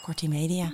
Kortie Media.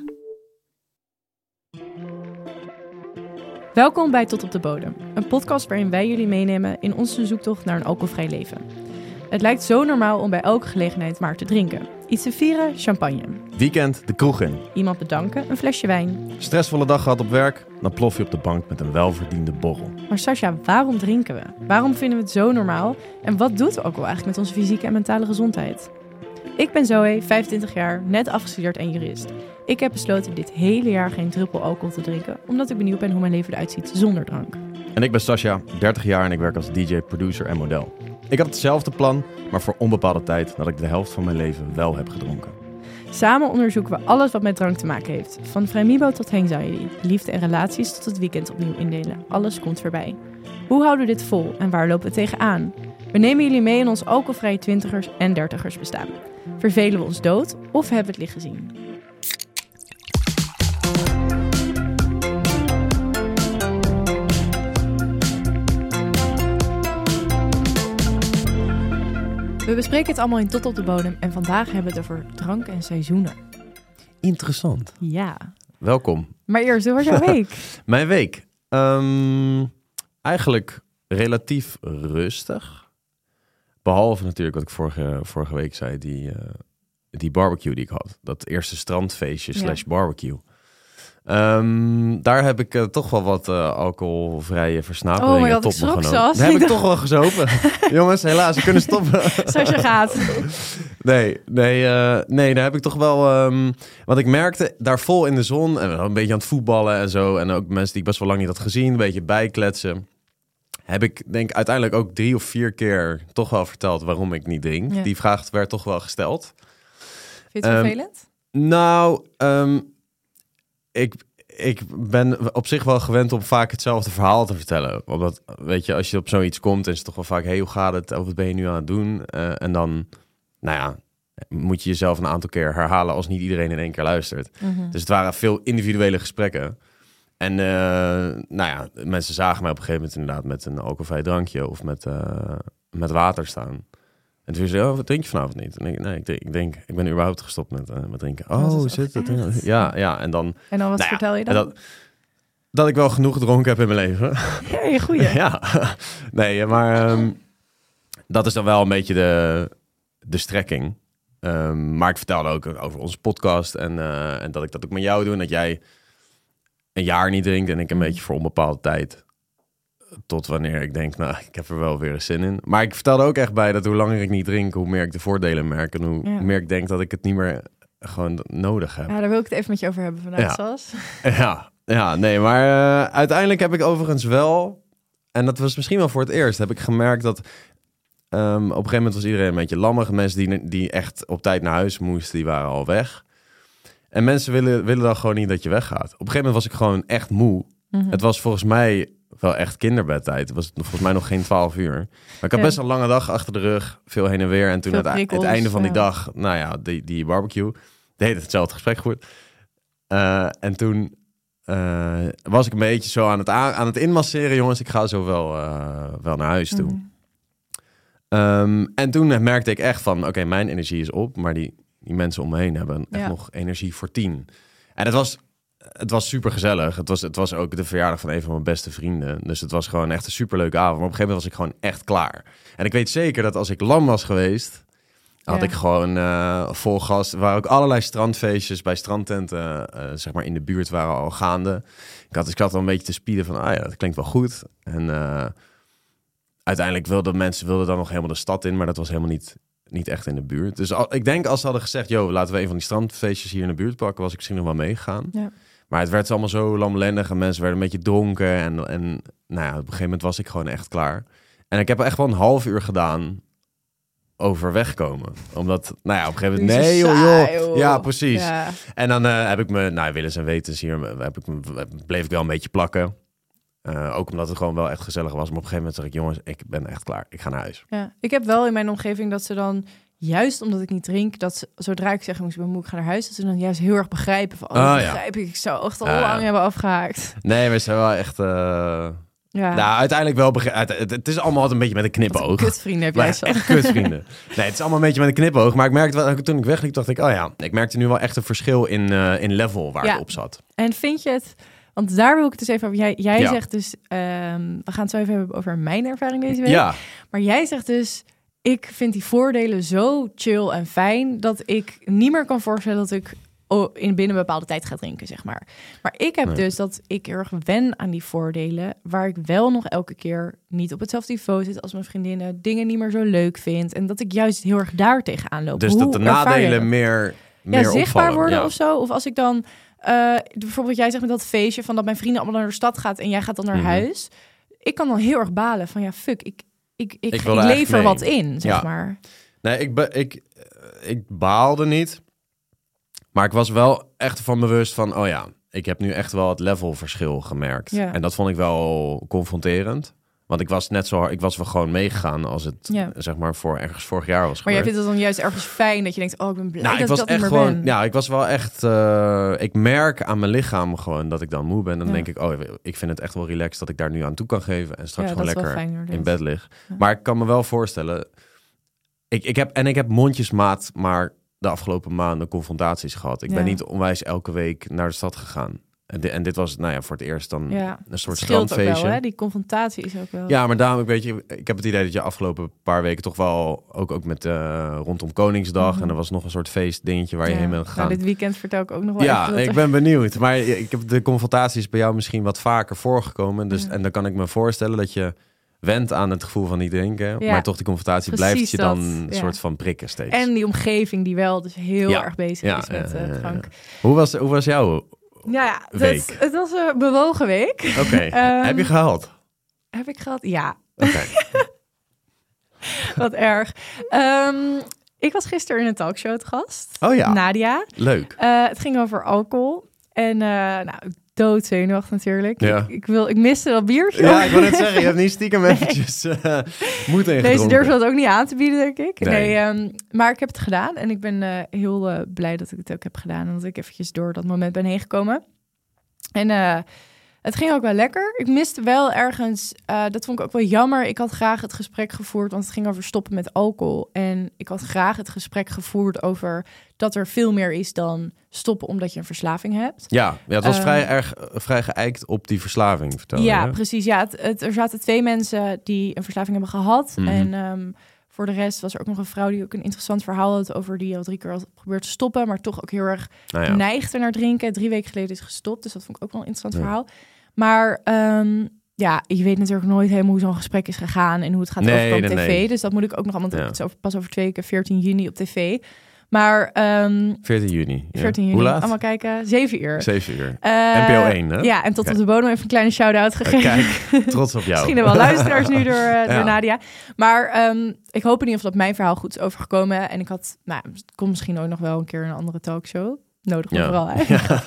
Welkom bij Tot op de Bodem, een podcast waarin wij jullie meenemen in onze zoektocht naar een alcoholvrij leven. Het lijkt zo normaal om bij elke gelegenheid maar te drinken. Iets te vieren, champagne. Weekend de kroeg in. Iemand bedanken, een flesje wijn. Stressvolle dag gehad op werk, dan plof je op de bank met een welverdiende borrel. Maar Sascha, waarom drinken we? Waarom vinden we het zo normaal? En wat doet alcohol eigenlijk met onze fysieke en mentale gezondheid? Ik ben Zoe, 25 jaar, net afgestudeerd en jurist. Ik heb besloten dit hele jaar geen druppel alcohol te drinken, omdat ik benieuwd ben hoe mijn leven eruit ziet zonder drank. En ik ben Sascha, 30 jaar en ik werk als DJ, producer en model. Ik had hetzelfde plan, maar voor onbepaalde tijd dat ik de helft van mijn leven wel heb gedronken. Samen onderzoeken we alles wat met drank te maken heeft. Van vrijmibo tot anxiety, liefde en relaties tot het weekend opnieuw indelen. Alles komt voorbij. Hoe houden we dit vol en waar lopen we tegenaan? We nemen jullie mee in ons alcoholvrije 20ers en 30ers bestaan. Vervelen we ons dood of hebben we het licht gezien? We bespreken het allemaal in Tot op de Bodem en vandaag hebben we het over drank en seizoenen. Interessant. Ja. Welkom. Maar eerst, hoe was jouw week? Mijn week? Eigenlijk relatief rustig. Behalve natuurlijk wat ik vorige week zei, die barbecue die ik had. Dat eerste strandfeestje / barbecue. Daar heb ik toch wel wat alcoholvrije versnaperingen tot me genomen. Daar heb ik toch wel gezopen. Jongens, helaas, we kunnen stoppen. Zoals je gaat. Nee, daar heb ik toch wel... want ik merkte daar vol in de zon en een beetje aan het voetballen en zo. En ook mensen die ik best wel lang niet had gezien, een beetje bijkletsen. Heb ik denk uiteindelijk ook 3 of 4 keer toch wel verteld waarom ik niet drink. Ja. Die vraag werd toch wel gesteld. Vind je het vervelend? Nou, ik ben op zich wel gewend om vaak hetzelfde verhaal te vertellen. Omdat, weet je, als je op zoiets komt, is het toch wel vaak... hey, hoe gaat het? Of wat ben je nu aan het doen? En dan, nou ja, moet je jezelf een aantal keer herhalen... als niet iedereen in 1 keer luistert. Mm-hmm. Dus het waren veel individuele gesprekken. En nou ja, mensen zagen mij op een gegeven moment inderdaad... met een alcoholvrij drankje of met water staan... En toen zei ze, wat drink je vanavond niet? En ik ben überhaupt gestopt met drinken. Oh, zit het? Ja. En dan wat vertel je dan? Dat ik wel genoeg gedronken heb in mijn leven. Ja, goeie. Ja, nee, maar dat is dan wel een beetje de strekking. Maar ik vertelde ook over onze podcast en dat ik dat ook met jou doe. En dat jij een jaar niet drinkt en ik een beetje voor onbepaalde tijd... Tot wanneer ik denk, nou, ik heb er wel weer een zin in. Maar ik vertelde ook echt bij dat hoe langer ik niet drink... hoe meer ik de voordelen merk en hoe meer ik denk dat ik het niet meer gewoon nodig heb. Ja, daar wil ik het even met je over hebben vandaag, Sas. Ja, nee, maar uiteindelijk heb ik overigens wel... en dat was misschien wel voor het eerst... heb ik gemerkt dat op een gegeven moment was iedereen een beetje lammig. Mensen die echt op tijd naar huis moesten, die waren al weg. En mensen willen dan gewoon niet dat je weggaat. Op een gegeven moment was ik gewoon echt moe. Mm-hmm. Het was volgens mij... wel echt kinderbedtijd. Het was volgens mij nog geen 12 uur. Maar ik had best een lange dag achter de rug. Veel heen en weer. En toen het einde van die dag... Nou ja, die barbecue... deed hetzelfde gesprek goed. En toen was ik een beetje zo aan het inmasseren. Jongens, ik ga zo wel naar huis toe. En toen merkte ik echt van... Oké, mijn energie is op. Maar die mensen om me heen hebben echt nog energie voor 10. En het was super gezellig. Het was ook de verjaardag van een van mijn beste vrienden. Dus het was gewoon echt een superleuke avond. Maar op een gegeven moment was ik gewoon echt klaar. En ik weet zeker dat als ik lam was geweest... had ik gewoon vol gas. Er waren ook allerlei strandfeestjes bij strandtenten... zeg maar in de buurt waren al gaande. Ik had al een beetje te spieden van... dat klinkt wel goed. En uiteindelijk wilden mensen dan nog helemaal de stad in... maar dat was helemaal niet echt in de buurt. Dus ik denk als ze hadden gezegd... laten we een van die strandfeestjes hier in de buurt pakken... was ik misschien nog wel meegegaan. Ja. Maar het werd allemaal zo lamlendig en mensen werden een beetje dronken. En nou ja, op een gegeven moment was ik gewoon echt klaar. En ik heb echt wel een half uur gedaan over wegkomen. Omdat, nou ja, op een gegeven moment... Nee, joh. Ja, precies. Ja. En dan heb ik me, willens en wetens hier... bleef ik wel een beetje plakken. Ook omdat het gewoon wel echt gezellig was. Maar op een gegeven moment zeg ik, jongens, ik ben echt klaar. Ik ga naar huis. Ja, ik heb wel in mijn omgeving dat ze dan... Juist omdat ik niet drink, dat ze, zodra ik zeg, ik ga naar huis, dat ze dan juist heel erg begrijpen van, begrijp ik zou echt al lang hebben afgehaakt. Nee, we zijn wel echt Nou, uiteindelijk wel. Het is allemaal een beetje met een knipoog. Kutvrienden heb jij zo. Echt kutvrienden. Nee, het is allemaal een beetje met een knipoog. Maar ik merkte wel, toen ik wegliep, dacht ik... ik merkte nu wel echt een verschil in level waar ik op zat. En vind je het... Want daar wil ik het dus even over... Jij zegt dus... we gaan het zo even hebben over mijn ervaring deze week. Ja. Maar jij zegt dus... Ik vind die voordelen zo chill en fijn... dat ik niet meer kan voorstellen dat ik... binnen een bepaalde tijd ga drinken, zeg maar. Maar ik heb dus dat ik erg wen aan die voordelen... waar ik wel nog elke keer niet op hetzelfde niveau zit... als mijn vriendinnen, dingen niet meer zo leuk vind... en dat ik juist heel erg daar tegenaan loop. Dus dat de nadelen meer zichtbaar opvallen, worden of zo? Of als ik dan... bijvoorbeeld jij zegt met dat feestje... van dat mijn vrienden allemaal naar de stad gaat... en jij gaat dan naar huis. Ik kan dan heel erg balen van... ik lever wat in, zeg maar. Nee, ik baalde niet... Maar ik was wel echt van bewust van... ik heb nu echt wel het levelverschil gemerkt. Ja. En dat vond ik wel confronterend. Want ik was wel gewoon meegegaan... als het zeg maar ergens vorig jaar was gebeurd. Maar jij vindt het dan juist ergens fijn... dat je denkt, ik ben blij dat ik dat niet meer gewoon, ben. Ja, ik was wel echt... ik merk aan mijn lichaam gewoon dat ik dan moe ben. Dan denk ik, ik vind het echt wel relaxed... dat ik daar nu aan toe kan geven... en straks gewoon lekker in bed lig. Ja. Maar ik kan me wel voorstellen... Ik heb mondjesmaat... maar de afgelopen maanden confrontaties gehad. Ik ben niet onwijs elke week naar de stad gegaan. En dit was, voor het eerst dan een soort strandfeestje. Wel, hè? Die confrontatie is ook wel... Ja, maar daarom, ik heb het idee dat je afgelopen paar weken toch wel... ook met rondom Koningsdag... en er was nog een soort feestdingetje waar je heen bent gegaan. Dit weekend vertel ik ook nog wel even. Ik ben benieuwd. Maar ik heb de confrontaties bij jou misschien wat vaker voorgekomen. Dus, en dan kan ik me voorstellen dat je... went aan het gevoel van niet drinken, maar toch die confrontatie blijft je dan een soort van prikken steeds. En die omgeving die wel dus heel erg bezig is met drank. Hoe was jouw week? Het was een bewogen week. Oké. Heb je gehaald? Heb ik gehad? Ja. Okay. Wat erg. Ik was gisteren in een talkshow te gast. Oh ja. Nadia. Leuk. Het ging over alcohol. En doodzenuwachtig natuurlijk. Ja. Ik miste dat biertje. Ja, ik wil net zeggen, je hebt niet stiekem eventjes moeten ingedronken. Deze durfde dat ook niet aan te bieden, denk ik. Nee. Maar ik heb het gedaan en ik ben heel blij dat ik het ook heb gedaan. En dat ik eventjes door dat moment ben heen gekomen. En het ging ook wel lekker. Ik miste wel ergens, dat vond ik ook wel jammer. Ik had graag het gesprek gevoerd, want het ging over stoppen met alcohol. En ik had graag het gesprek gevoerd over dat er veel meer is dan stoppen omdat je een verslaving hebt. Ja, het was vrij geëikt op die verslaving, vertelde Ja, je. Precies. Ja, er zaten 2 mensen die een verslaving hebben gehad. Mm-hmm. En voor de rest was er ook nog een vrouw die ook een interessant verhaal had over die al 3 keer had geprobeerd te stoppen, maar toch ook heel erg neigde naar drinken. 3 weken geleden is gestopt, dus dat vond ik ook wel een interessant verhaal. Maar je weet natuurlijk nooit helemaal hoe zo'n gesprek is gegaan en hoe het gaat overkomen op tv. Nee. Dus dat moet ik ook nog allemaal pas over 2 weken, 14 juni op tv. Maar 14 juni. Ja. 14 juni. Hoe laat? Allemaal kijken. 7 uur. 7 uur. NPO 1, hè? Ja, en tot op de bodem even een kleine shout-out gegeven. Kijk, trots op jou. Misschien er wel luisteraars nu door Nadia. Maar ik hoop in ieder geval dat mijn verhaal goed is overgekomen. En ik had, het komt misschien ook nog wel een keer een andere talkshow. Nodig me vooral uit.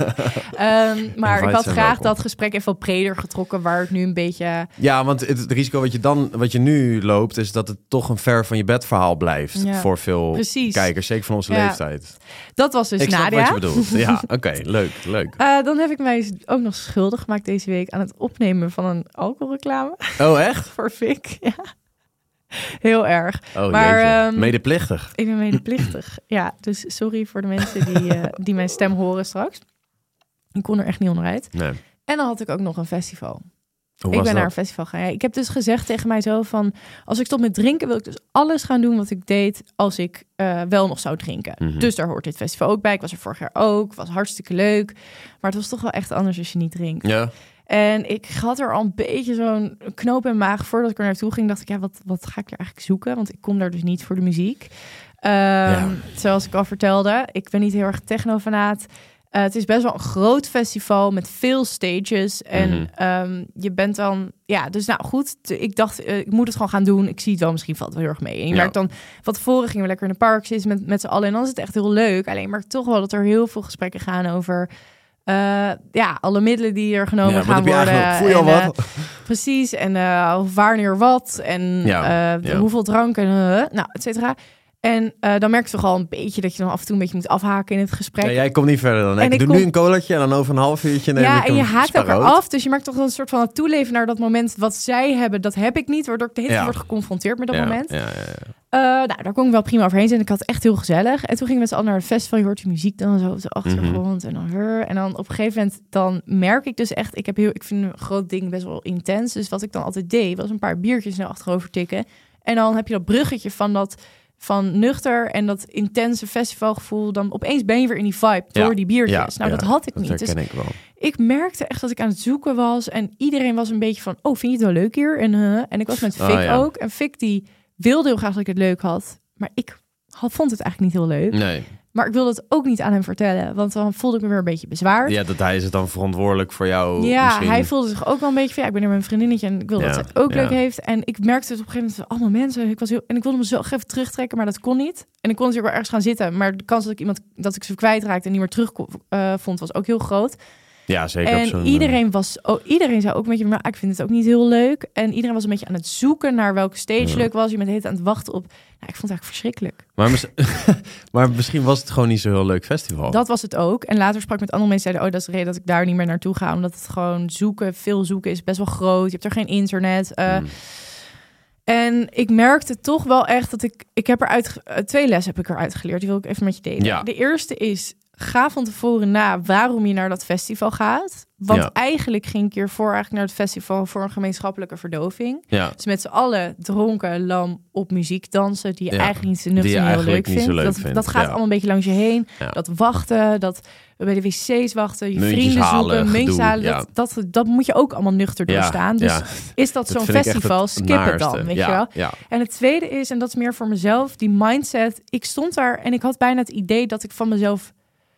Maar ik had graag dat gesprek even wat breder getrokken, waar ik nu een beetje... Ja, want het risico wat je nu loopt, is dat het toch een ver van je bed verhaal blijft voor veel kijkers, zeker van onze leeftijd. Dat was dus Nadia. Ik snap wat je bedoelt. Ja, oké, leuk. Dan heb ik mij ook nog schuldig gemaakt deze week aan het opnemen van een alcoholreclame. Oh, echt? Voor Fik, ja. Heel erg. Oh, maar medeplichtig. Ik ben medeplichtig. Ja, dus sorry voor de mensen die mijn stem horen straks. Ik kon er echt niet onderuit. Nee. En dan had ik ook nog een festival. Ik ben naar een festival gaan. Ja, ik heb dus gezegd tegen mij zo van, als ik stop met drinken, wil ik dus alles gaan doen wat ik deed als ik wel nog zou drinken. Mm-hmm. Dus daar hoort dit festival ook bij. Ik was er vorig jaar ook. Was hartstikke leuk. Maar het was toch wel echt anders als je niet drinkt. Ja. En ik had er al een beetje zo'n knoop in mijn maag. Voordat ik er naartoe ging, dacht ik, wat ga ik er eigenlijk zoeken? Want ik kom daar dus niet voor de muziek. Zoals ik al vertelde, ik ben niet heel erg technofanaat. Het is best wel een groot festival met veel stages. En je bent dan... Ja, dus nou goed. Ik dacht, ik moet het gewoon gaan doen. Ik zie het wel, misschien valt het wel heel erg mee. En je merkt dan... Van tevoren gingen we lekker in de park zitten met z'n allen. En dan is het echt heel leuk. Alleen maar toch wel dat er heel veel gesprekken gaan over... alle middelen die er genomen gaan worden. Voel je al wat? Precies. En wanneer wat. En hoeveel drank en et cetera. En dan merk je toch al een beetje dat je dan af en toe een beetje moet afhaken in het gesprek. Ja, jij komt niet verder dan ik. Doe nu een colaatje en dan over een half uurtje neem ik en je een haakt sparoot. elkaar af. Dus je maakt toch een soort van het toeleven naar dat moment. Wat zij hebben, dat heb ik niet. Waardoor ik de hele tijd word geconfronteerd met dat moment. Daar kon ik wel prima overheen zijn. Ik had het echt heel gezellig. En toen gingen we met z'n allen naar het festival. Je hoort die muziek dan zo op de achtergrond. En dan op een gegeven moment dan merk ik dus echt... Ik vind een groot ding best wel intens. Dus wat ik dan altijd deed, was een paar biertjes naar achterover tikken. En dan heb je dat bruggetje van nuchter en dat intense festivalgevoel. Dan opeens ben je weer in die vibe door die biertjes. Dat had ik niet. Dat herken ik wel. Ik merkte echt dat ik aan het zoeken was. En iedereen was een beetje van, oh, vind je het wel leuk hier? En ik was met Fik ook. En Fik die wilde heel graag dat ik het leuk had. Maar ik vond het eigenlijk niet heel leuk. Nee. Maar ik wilde het ook niet aan hem vertellen. Want dan voelde ik me weer een beetje bezwaard. Ja, dat hij is het dan verantwoordelijk voor jou. Ja, misschien. Hij voelde zich ook wel een beetje van... ik ben hier met mijn vriendinnetje en ik wil dat zij het ook leuk heeft. En ik merkte het op een gegeven moment... allemaal mensen. En ik wilde me zo even terugtrekken, maar dat kon niet. En ik kon natuurlijk wel ergens gaan zitten. Maar de kans dat ik ze kwijtraakte en niet meer terug vond... was ook heel groot. Ja, zeker. En iedereen zei ook een beetje... maar ik vind het ook niet heel leuk. En iedereen was een beetje aan het zoeken naar welke stage leuk was. Je bent de hele tijd aan het wachten op... ik vond het eigenlijk verschrikkelijk. Maar misschien was het gewoon niet zo'n heel leuk festival. Dat was het ook. En later sprak ik met andere mensen zeiden... dat is de reden dat ik daar niet meer naartoe ga. Omdat het gewoon veel zoeken is best wel groot. Je hebt er geen internet. En ik merkte toch wel echt dat ik heb eruit... 2 lessen heb ik eruit geleerd. Die wil ik even met je delen. Ja. De eerste is... ga van tevoren na waarom je naar dat festival gaat. Want eigenlijk ging ik hiervoor eigenlijk naar het festival... voor een gemeenschappelijke verdoving. Ja. Dus met z'n allen dronken, lam op muziek dansen... die je eigenlijk niet zo nuchter heel leuk vindt. Dat gaat allemaal een beetje langs je heen. Ja. Dat wachten, dat bij de wc's wachten... je muntjes vrienden halen, zoeken, muntjes halen. Dat moet je ook allemaal nuchter doorstaan. Dus is dat zo'n festival, skip het dan, weet je wel. Ja. En het tweede is, en dat is meer voor mezelf... die mindset. Ik stond daar en ik had bijna het idee dat ik van mezelf...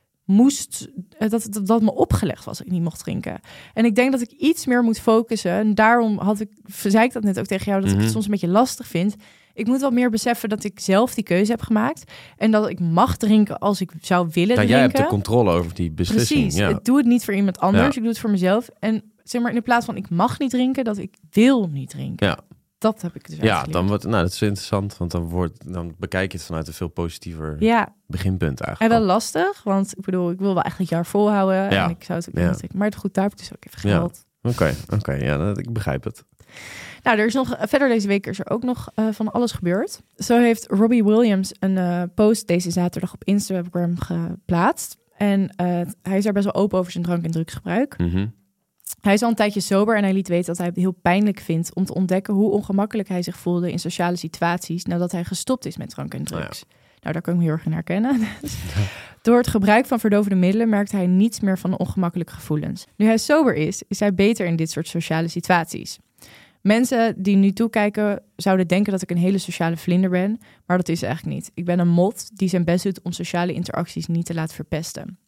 dat me opgelegd was dat ik niet mocht drinken. En ik denk dat ik iets meer moet focussen. En daarom zei ik dat net ook tegen jou... dat ik het soms een beetje lastig vind. Ik moet wel meer beseffen dat ik zelf die keuze heb gemaakt. En dat ik mag drinken als ik zou willen drinken. Jij hebt de controle over die beslissing. Precies, ik doe het niet voor iemand anders. Ik doe het voor mezelf. En zeg maar in de plaats van ik mag niet drinken... dat ik wil niet drinken. Ja. Dat heb ik dus dan wordt dat is interessant, want dan bekijk je het vanuit een veel positiever beginpunt eigenlijk. En wel lastig, want ik bedoel, ik wil wel echt het jaar volhouden en ik zou het ook niet trekken. Maar goed, daar heb ik dus ook even geld. Oké, ik begrijp het. Nou, er is nog verder deze week is er ook nog van alles gebeurd. Zo heeft Robbie Williams een post deze zaterdag op Instagram geplaatst en hij is daar best wel open over zijn drank- en drugsgebruik. Mm-hmm. Hij is al een tijdje sober en hij liet weten dat hij het heel pijnlijk vindt om te ontdekken hoe ongemakkelijk hij zich voelde in sociale situaties nadat hij gestopt is met drank en drugs. Nou, daar kan ik me heel erg in herkennen. Door het gebruik van verdovende middelen merkt hij niets meer van ongemakkelijke gevoelens. Nu hij sober is hij beter in dit soort sociale situaties. Mensen die nu toekijken zouden denken dat ik een hele sociale vlinder ben, maar dat is eigenlijk niet. Ik ben een mot die zijn best doet om sociale interacties niet te laten verpesten.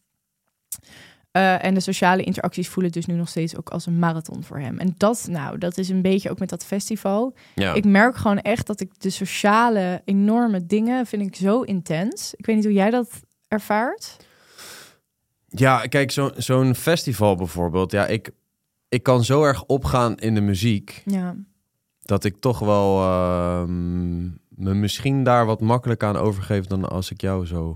En de sociale interacties voelen dus nu nog steeds ook als een marathon voor hem. En dat is een beetje ook met dat festival. Ja. Ik merk gewoon echt dat ik de sociale enorme dingen vind ik zo intens. Ik weet niet hoe jij dat ervaart. Ja, kijk, zo'n festival bijvoorbeeld. Ja, ik kan zo erg opgaan in de muziek. Ja. Dat ik toch wel me misschien daar wat makkelijker aan overgeef dan als ik jou zo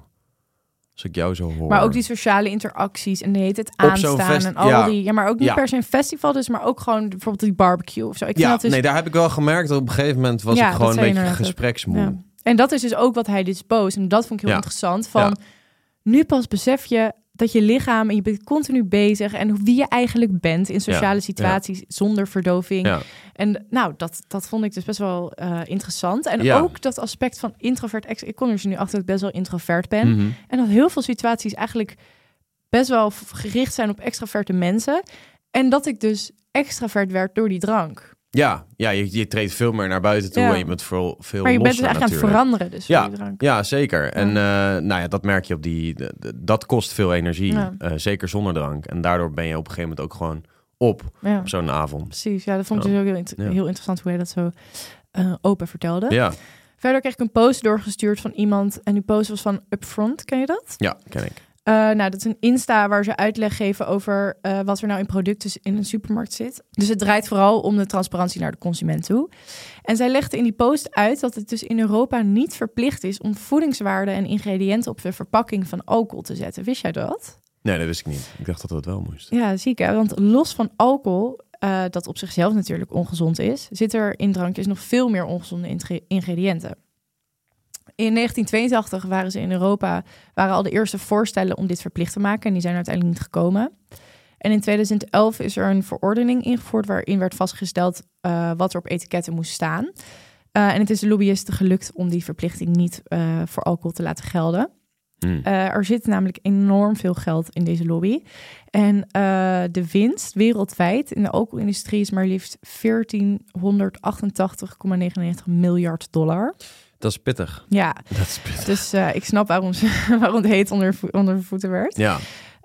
hoor. Maar ook die sociale interacties en de hele tijd aanstaan en al die... Ja, maar ook niet per se een festival dus, maar ook gewoon bijvoorbeeld die barbecue of zo. Nee, daar heb ik wel gemerkt dat op een gegeven moment was ik gewoon een beetje gespreksmoe. Ja. En dat is dus ook wat hij dus post. En dat vond ik heel interessant. Nu pas besef je dat je lichaam en je bent continu bezig en wie je eigenlijk bent in sociale situaties zonder verdoving. Ja. En nou, dat vond ik dus best wel interessant. En ook dat aspect van introvert. Ik kom er dus nu achter dat ik best wel introvert ben. Mm-hmm. En dat heel veel situaties eigenlijk best wel gericht zijn op extraverte mensen. En dat ik dus extravert werd door die drank. Ja, je treedt veel meer naar buiten toe en je bent veel maar je bent dus echt aan het veranderen dus die drank. Ja, zeker. En dat merk je op dat kost veel energie, zeker zonder drank. En daardoor ben je op een gegeven moment ook gewoon op zo'n avond. Precies, dat vond ik dus ook heel interessant hoe hij dat zo open vertelde. Ja. Verder kreeg ik een post doorgestuurd van iemand en die post was van Upfront, ken je dat? Ja, ken ik. Dat is een Insta waar ze uitleg geven over wat er nou in producten in een supermarkt zit. Dus het draait vooral om de transparantie naar de consument toe. En zij legde in die post uit dat het dus in Europa niet verplicht is om voedingswaarden en ingrediënten op de verpakking van alcohol te zetten. Wist jij dat? Nee, dat wist ik niet. Ik dacht dat het wel moest. Ja, ziek hè? Want los van alcohol, dat op zichzelf natuurlijk ongezond is, zit er in drankjes nog veel meer ongezonde ingrediënten. In 1982 waren al de eerste voorstellen om dit verplicht te maken. En die zijn uiteindelijk niet gekomen. En in 2011 is er een verordening ingevoerd waarin werd vastgesteld wat er op etiketten moest staan. En het is de lobbyisten gelukt om die verplichting niet voor alcohol te laten gelden. Er zit namelijk enorm veel geld in deze lobby. En de winst wereldwijd in de alcoholindustrie is maar liefst $1488,99 miljard. Dat is pittig. Ja, dat is pittig. Dus ik snap waarom het heet onder de voeten werd. Ja.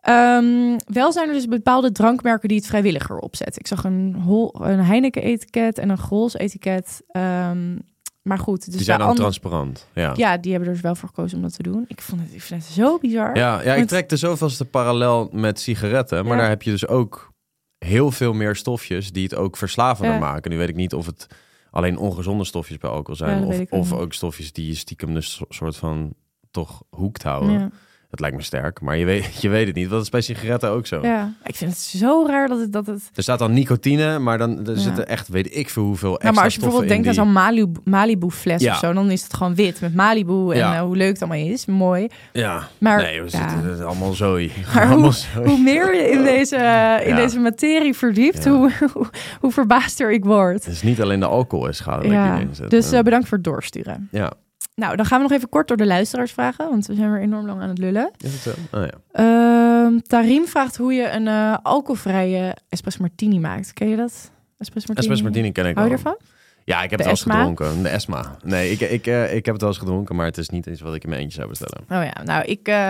Wel zijn er dus bepaalde drankmerken die het vrijwilliger opzetten. Ik zag een Heineken-etiket en een Grols-etiket. Maar goed. Dus die zijn dan transparant. Ja, die hebben er dus wel voor gekozen om dat te doen. Ik vind het zo bizar. Ja, ik trek de zoveelste parallel met sigaretten. Maar daar heb je dus ook heel veel meer stofjes die het ook verslavender maken. Nu weet ik niet of het alleen ongezonde stofjes bij alcohol zijn. Of ook stofjes die je stiekem dus soort van toch hoekt houden. Ja. Dat lijkt me sterk, maar je weet het niet. Dat is bij sigaretten ook zo. Ja, ik vind het zo raar dat het... Er staat dan nicotine, maar dan zitten echt, weet ik veel hoeveel extra maar als je bijvoorbeeld denkt aan zo'n Malibu fles of zo, dan is het gewoon wit met Malibu en hoe leuk het allemaal is. Mooi. Ja, maar nee, we zitten allemaal zooi. Maar hoe meer je in deze materie verdiept, hoe verbaasder ik word. Het is niet alleen de alcohol is schadelijk. Dus bedankt voor het doorsturen. Ja. Nou, dan gaan we nog even kort door de luisteraars vragen, want we zijn weer enorm lang aan het lullen. Is het zo? Oh, ja. Tarim vraagt hoe je een alcoholvrije espresso martini maakt. Ken je dat? Espresso martini ken ik wel. Hou je ervan? Ja, ik heb het wel eens gedronken. De Esma. Nee, ik heb het wel eens gedronken, maar het is niet iets wat ik in mijn eentje zou bestellen. Oh ja, nou,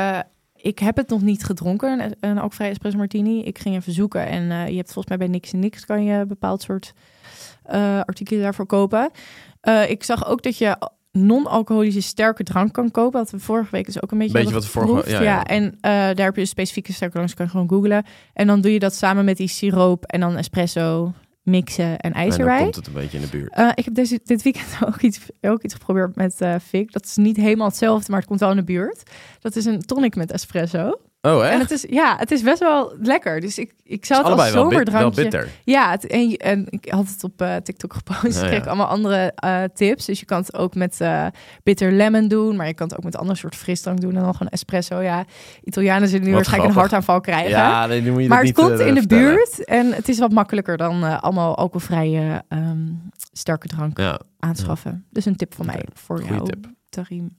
ik heb het nog niet gedronken, een alcoholvrije espresso martini. Ik ging even zoeken en je hebt volgens mij bij Niks en Niks kan je een bepaald soort artikelen daarvoor kopen. Ik zag ook dat je non-alcoholische sterke drank kan kopen. Dat we vorige week dus ook een beetje wat vorige. Ja. En daar heb je dus specifieke sterke drank, dus kan je gewoon googlen. En dan doe je dat samen met die siroop en dan espresso mixen en ijs erbij. En dan komt het een beetje in de buurt. Ik heb dit weekend ook iets geprobeerd met Fik. Dat is niet helemaal hetzelfde, maar het komt wel in de buurt. Dat is een tonic met espresso. Oh, echt? En het is best wel lekker. Dus ik zou het als zomerdrankje... Wel bitter. Ja, en ik had het op TikTok gepost. Ik kreeg allemaal andere tips. Dus je kan het ook met bitter lemon doen. Maar je kan het ook met een ander soort frisdrank doen. En dan gewoon espresso. Ja, Italianen zullen nu waarschijnlijk een hartaanval krijgen. Ja, nee, nu moet je maar het komt niet, in de vertellen. buurt. En het is wat makkelijker dan allemaal alcoholvrije sterke drank aanschaffen. Ja. Dus een tip van mij voor jou, Tarim.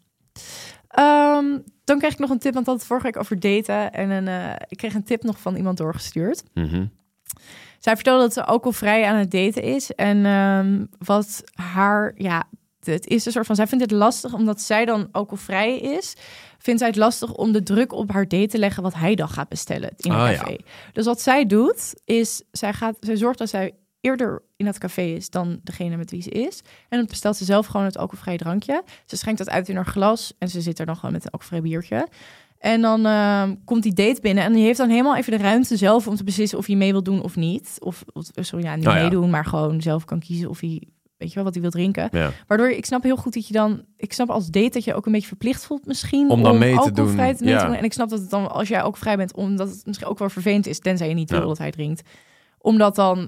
Dan kreeg ik nog een tip, want dat had het vorige week over daten. En ik kreeg een tip nog van iemand doorgestuurd. Mm-hmm. Zij vertelde dat ze alcoholvrij aan het daten is. En wat haar... Ja, het is een soort van... Zij vindt het lastig, omdat zij dan alcoholvrij is. Vindt zij het lastig om de druk op haar date te leggen wat hij dan gaat bestellen in een café. Ja. Dus wat zij doet, is... Zij zorgt dat zij eerder in dat café is dan degene met wie ze is. En dan bestelt ze zelf gewoon het alcoholvrije drankje. Ze schenkt dat uit in haar glas en ze zit er dan gewoon met een alcoholvrij biertje. En dan komt die date binnen en die heeft dan helemaal even de ruimte zelf om te beslissen of hij mee wil doen of niet. Niet meedoen, maar gewoon zelf kan kiezen of hij, weet je wel, wat hij wil drinken. Ja. Waardoor ik snap heel goed dat je dan, ik snap als date dat je ook een beetje verplicht voelt misschien om dan mee te doen. En ik snap dat het dan, als jij ook vrij bent, omdat het misschien ook wel vervelend is, tenzij je niet wil dat hij drinkt, omdat dan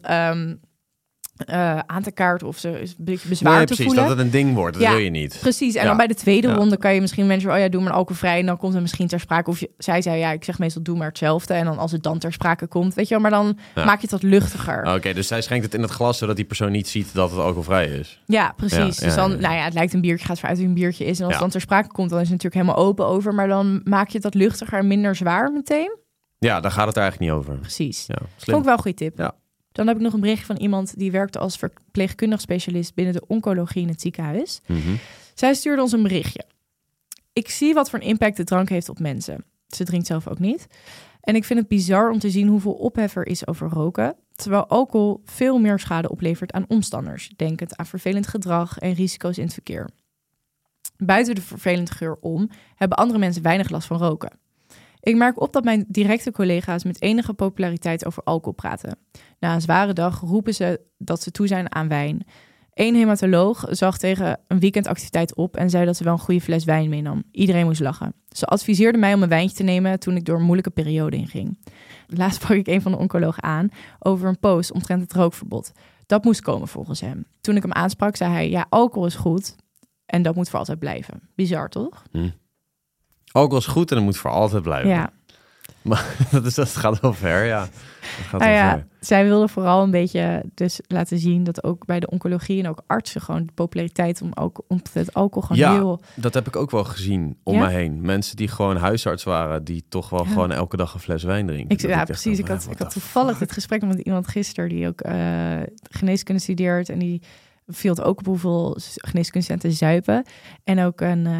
aan te kaarten of ze een beetje bezwaar te voelen. Dat het een ding wordt, dat wil je niet. Precies, en dan bij de tweede ronde kan je misschien mensen, doe maar alcoholvrij, en dan komt er misschien ter sprake, of zij zei, ik zeg meestal doe maar hetzelfde, en dan als het dan ter sprake komt, weet je wel, maar dan maak je het wat luchtiger. Oké, dus zij schenkt het in het glas, zodat die persoon niet ziet dat het alcoholvrij is. Ja, precies. Dus dan, het lijkt een biertje, gaat vanuit een biertje is, en als het dan ter sprake komt, dan is het natuurlijk helemaal open over, maar dan maak je het wat luchtiger en minder zwaar meteen. Ja, daar gaat het er eigenlijk niet over. Precies. Ja, vond ik wel een goede tip. Ja. Dan heb ik nog een berichtje van iemand die werkte als verpleegkundig specialist binnen de oncologie in het ziekenhuis. Mm-hmm. Zij stuurde ons een berichtje. Ik zie wat voor een impact de drank heeft op mensen. Ze drinkt zelf ook niet. En ik vind het bizar om te zien hoeveel ophef er is over roken, terwijl alcohol veel meer schade oplevert aan omstanders, denkend aan vervelend gedrag en risico's in het verkeer. Buiten de vervelende geur om hebben andere mensen weinig last van roken. Ik merk op dat mijn directe collega's met enige populariteit over alcohol praten. Na een zware dag roepen ze dat ze toe zijn aan wijn. Eén hematoloog zag tegen een weekendactiviteit op en zei dat ze wel een goede fles wijn meenam. Iedereen moest lachen. Ze adviseerde mij om een wijntje te nemen toen ik door een moeilijke periode inging. Laatst sprak ik een van de oncologen aan over een post omtrent het rookverbod. Dat moest komen volgens hem. Toen ik hem aansprak, zei hij, ja, alcohol is goed en dat moet voor altijd blijven. Bizar, toch? Alcohol is goed en dat moet voor altijd blijven. Ja. Maar dat gaat wel ver, ja. Dat gaat wel ver. Zij wilde vooral een beetje dus laten zien dat ook bij de oncologie en ook artsen gewoon de populariteit om het alcohol gewoon heel... Dat heb ik ook wel gezien om me heen. Mensen die gewoon huisarts waren, die toch wel gewoon elke dag een fles wijn drinken. Precies. Ik had toevallig dit gesprek met iemand gisteren die ook geneeskunde studeert en die viel het ook op hoeveel geneeskundestudenten zuipen. En ook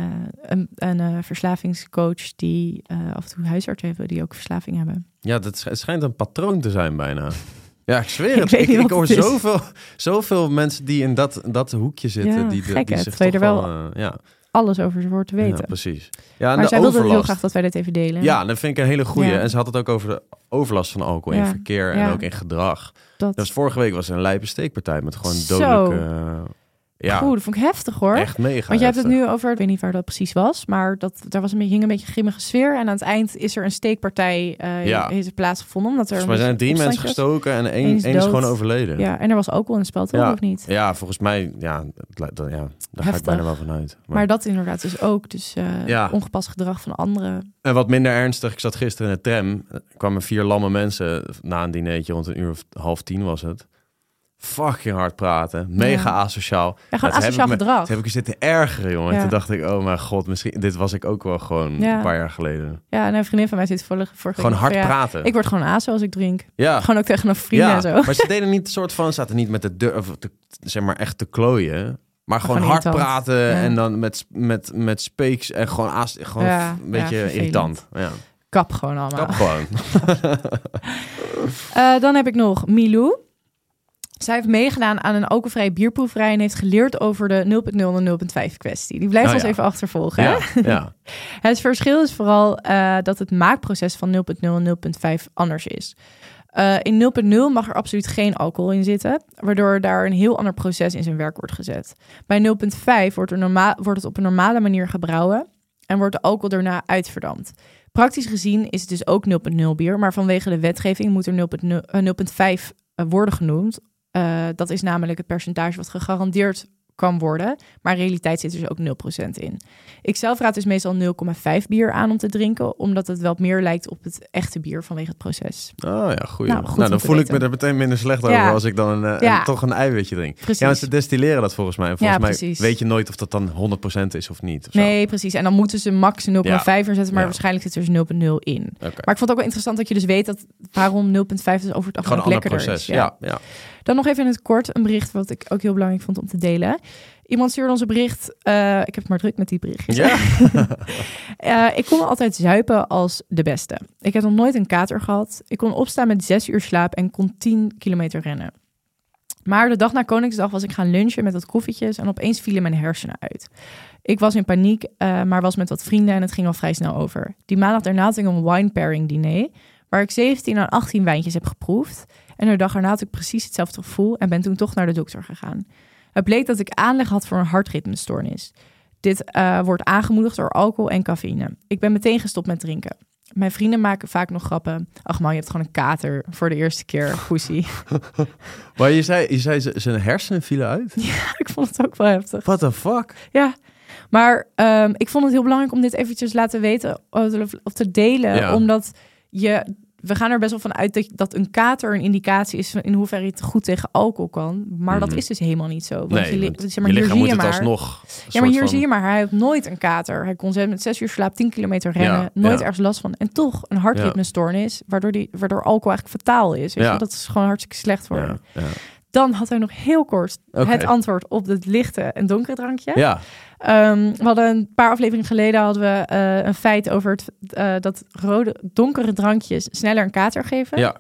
een verslavingscoach die af en toe huisarts hebben, die ook verslaving hebben. Ja, het schijnt een patroon te zijn bijna. Ja, ik zweer het. Ik hoor zoveel mensen die in dat hoekje zitten. Ja, die zich toch er wel alles over voor te weten. Ja, precies. Ja, maar zij wilde heel graag dat wij dit even delen. Ja, dat vind ik een hele goeie. Ja. En ze had het ook over de overlast van alcohol in verkeer en ook in gedrag. Dus vorige week was er een lijpe steekpartij met gewoon dodelijke... dat vond ik heftig hoor. Echt mega. Want jij hebt het nu over, ik weet niet waar dat precies was, maar daar hing een beetje een grimmige sfeer. En aan het eind is er een steekpartij heeft plaatsgevonden. Omdat er zijn 3 mensen gestoken en één is gewoon overleden. Ja, en er was alcohol in het spel, toch? Of niet? Ja, volgens mij, daar ga ik bijna wel vanuit. Maar dat inderdaad is ook, dus ongepast gedrag van anderen. En wat minder ernstig, ik zat gisteren in de tram, kwamen 4 lamme mensen na een dinertje, rond 9:30 was het. Fucking hard praten. Mega asociaal. Ja, gewoon asociaal gedrag. Toen heb ik zitten ergeren, jongen. Ja. Toen dacht ik, oh mijn god, misschien... Dit was ik ook wel gewoon een paar jaar geleden. Ja, en een vriendin van mij zit voor gewoon hard praten. Ik word gewoon aso als ik drink. Ja. Gewoon ook tegen een vriend en zo. Maar ze deden niet zaten niet met de deur... Of zeg maar echt te klooien. Maar gewoon hard praten en dan met speaks en gewoon een beetje irritant. Ja. Kap gewoon allemaal. Kap gewoon. Dan heb ik nog Milou. Zij heeft meegedaan aan een alcoholvrije bierproeverij en heeft geleerd over de 0.0 en 0.5 kwestie. Die blijft ons even achtervolgen. Ja. Het verschil is vooral dat het maakproces van 0.0 en 0.5 anders is. In 0.0 mag er absoluut geen alcohol in zitten, waardoor daar een heel ander proces in zijn werk wordt gezet. Bij 0.5 wordt het op een normale manier gebrouwen en wordt de alcohol daarna uitverdampt. Praktisch gezien is het dus ook 0.0 bier, maar vanwege de wetgeving moet er 0.5 worden genoemd. Dat is namelijk het percentage wat gegarandeerd kan worden. Maar in realiteit zit er dus ook 0% in. Ik zelf raad dus meestal 0,5 bier aan om te drinken, omdat het wel meer lijkt op het echte bier vanwege het proces. Oh ja, goeie. Nou, dan voel ik me er meteen minder slecht over als ik dan toch een eiwitje drink. Precies. Ja, ze destilleren dat volgens mij. Volgens mij weet je nooit of dat dan 100% is of niet. Of nee, precies. En dan moeten ze max 0,5 zetten, maar waarschijnlijk zit er dus 0,0 in. Okay. Maar ik vond het ook wel interessant dat je dus weet dat waarom 0,5 dus over het algemeen lekkerder is. Proces. Ja. Dan nog even in het kort een bericht wat ik ook heel belangrijk vond om te delen. Iemand stuurde ons een bericht. Ik heb het maar druk met die berichtjes. Ja. Ik kon altijd zuipen als de beste. Ik heb nog nooit een kater gehad. Ik kon opstaan met 6 uur slaap en kon 10 kilometer rennen. Maar de dag na Koningsdag was ik gaan lunchen met wat koffietjes en opeens vielen mijn hersenen uit. Ik was in paniek, maar was met wat vrienden en het ging al vrij snel over. Die maandag daarna had ik een wine pairing diner, waar ik 17 à 18 wijntjes heb geproefd. En de dag erna had ik precies hetzelfde gevoel en ben toen toch naar de dokter gegaan. Het bleek dat ik aanleg had voor een hartritmestoornis. Dit wordt aangemoedigd door alcohol en cafeïne. Ik ben meteen gestopt met drinken. Mijn vrienden maken vaak nog grappen. Ach man, je hebt gewoon een kater voor de eerste keer, poesie. Maar je zei zijn hersenen vielen uit? Ja, ik vond het ook wel heftig. What the fuck? Ja, maar ik vond het heel belangrijk om dit eventjes te laten weten of te delen. Omdat we gaan er best wel van uit dat een kater een indicatie is in hoeverre je het goed tegen alcohol kan. Maar dat is dus helemaal niet zo. Want je lichaam moet het alsnog... Ja, maar hier zie je maar, hij heeft nooit een kater. Hij kon met 6 uur slaap 10 kilometer rennen. Nooit ergens last van. En toch een hartritmestoornis, waardoor alcohol eigenlijk fataal is. Weet je? Dat is gewoon hartstikke slecht voor hem. Ja. Dan had hij nog heel kort het antwoord op het lichte en donkere drankje. Ja. We hadden een paar afleveringen geleden een feit over dat donkere drankjes sneller een kater geven. Ja.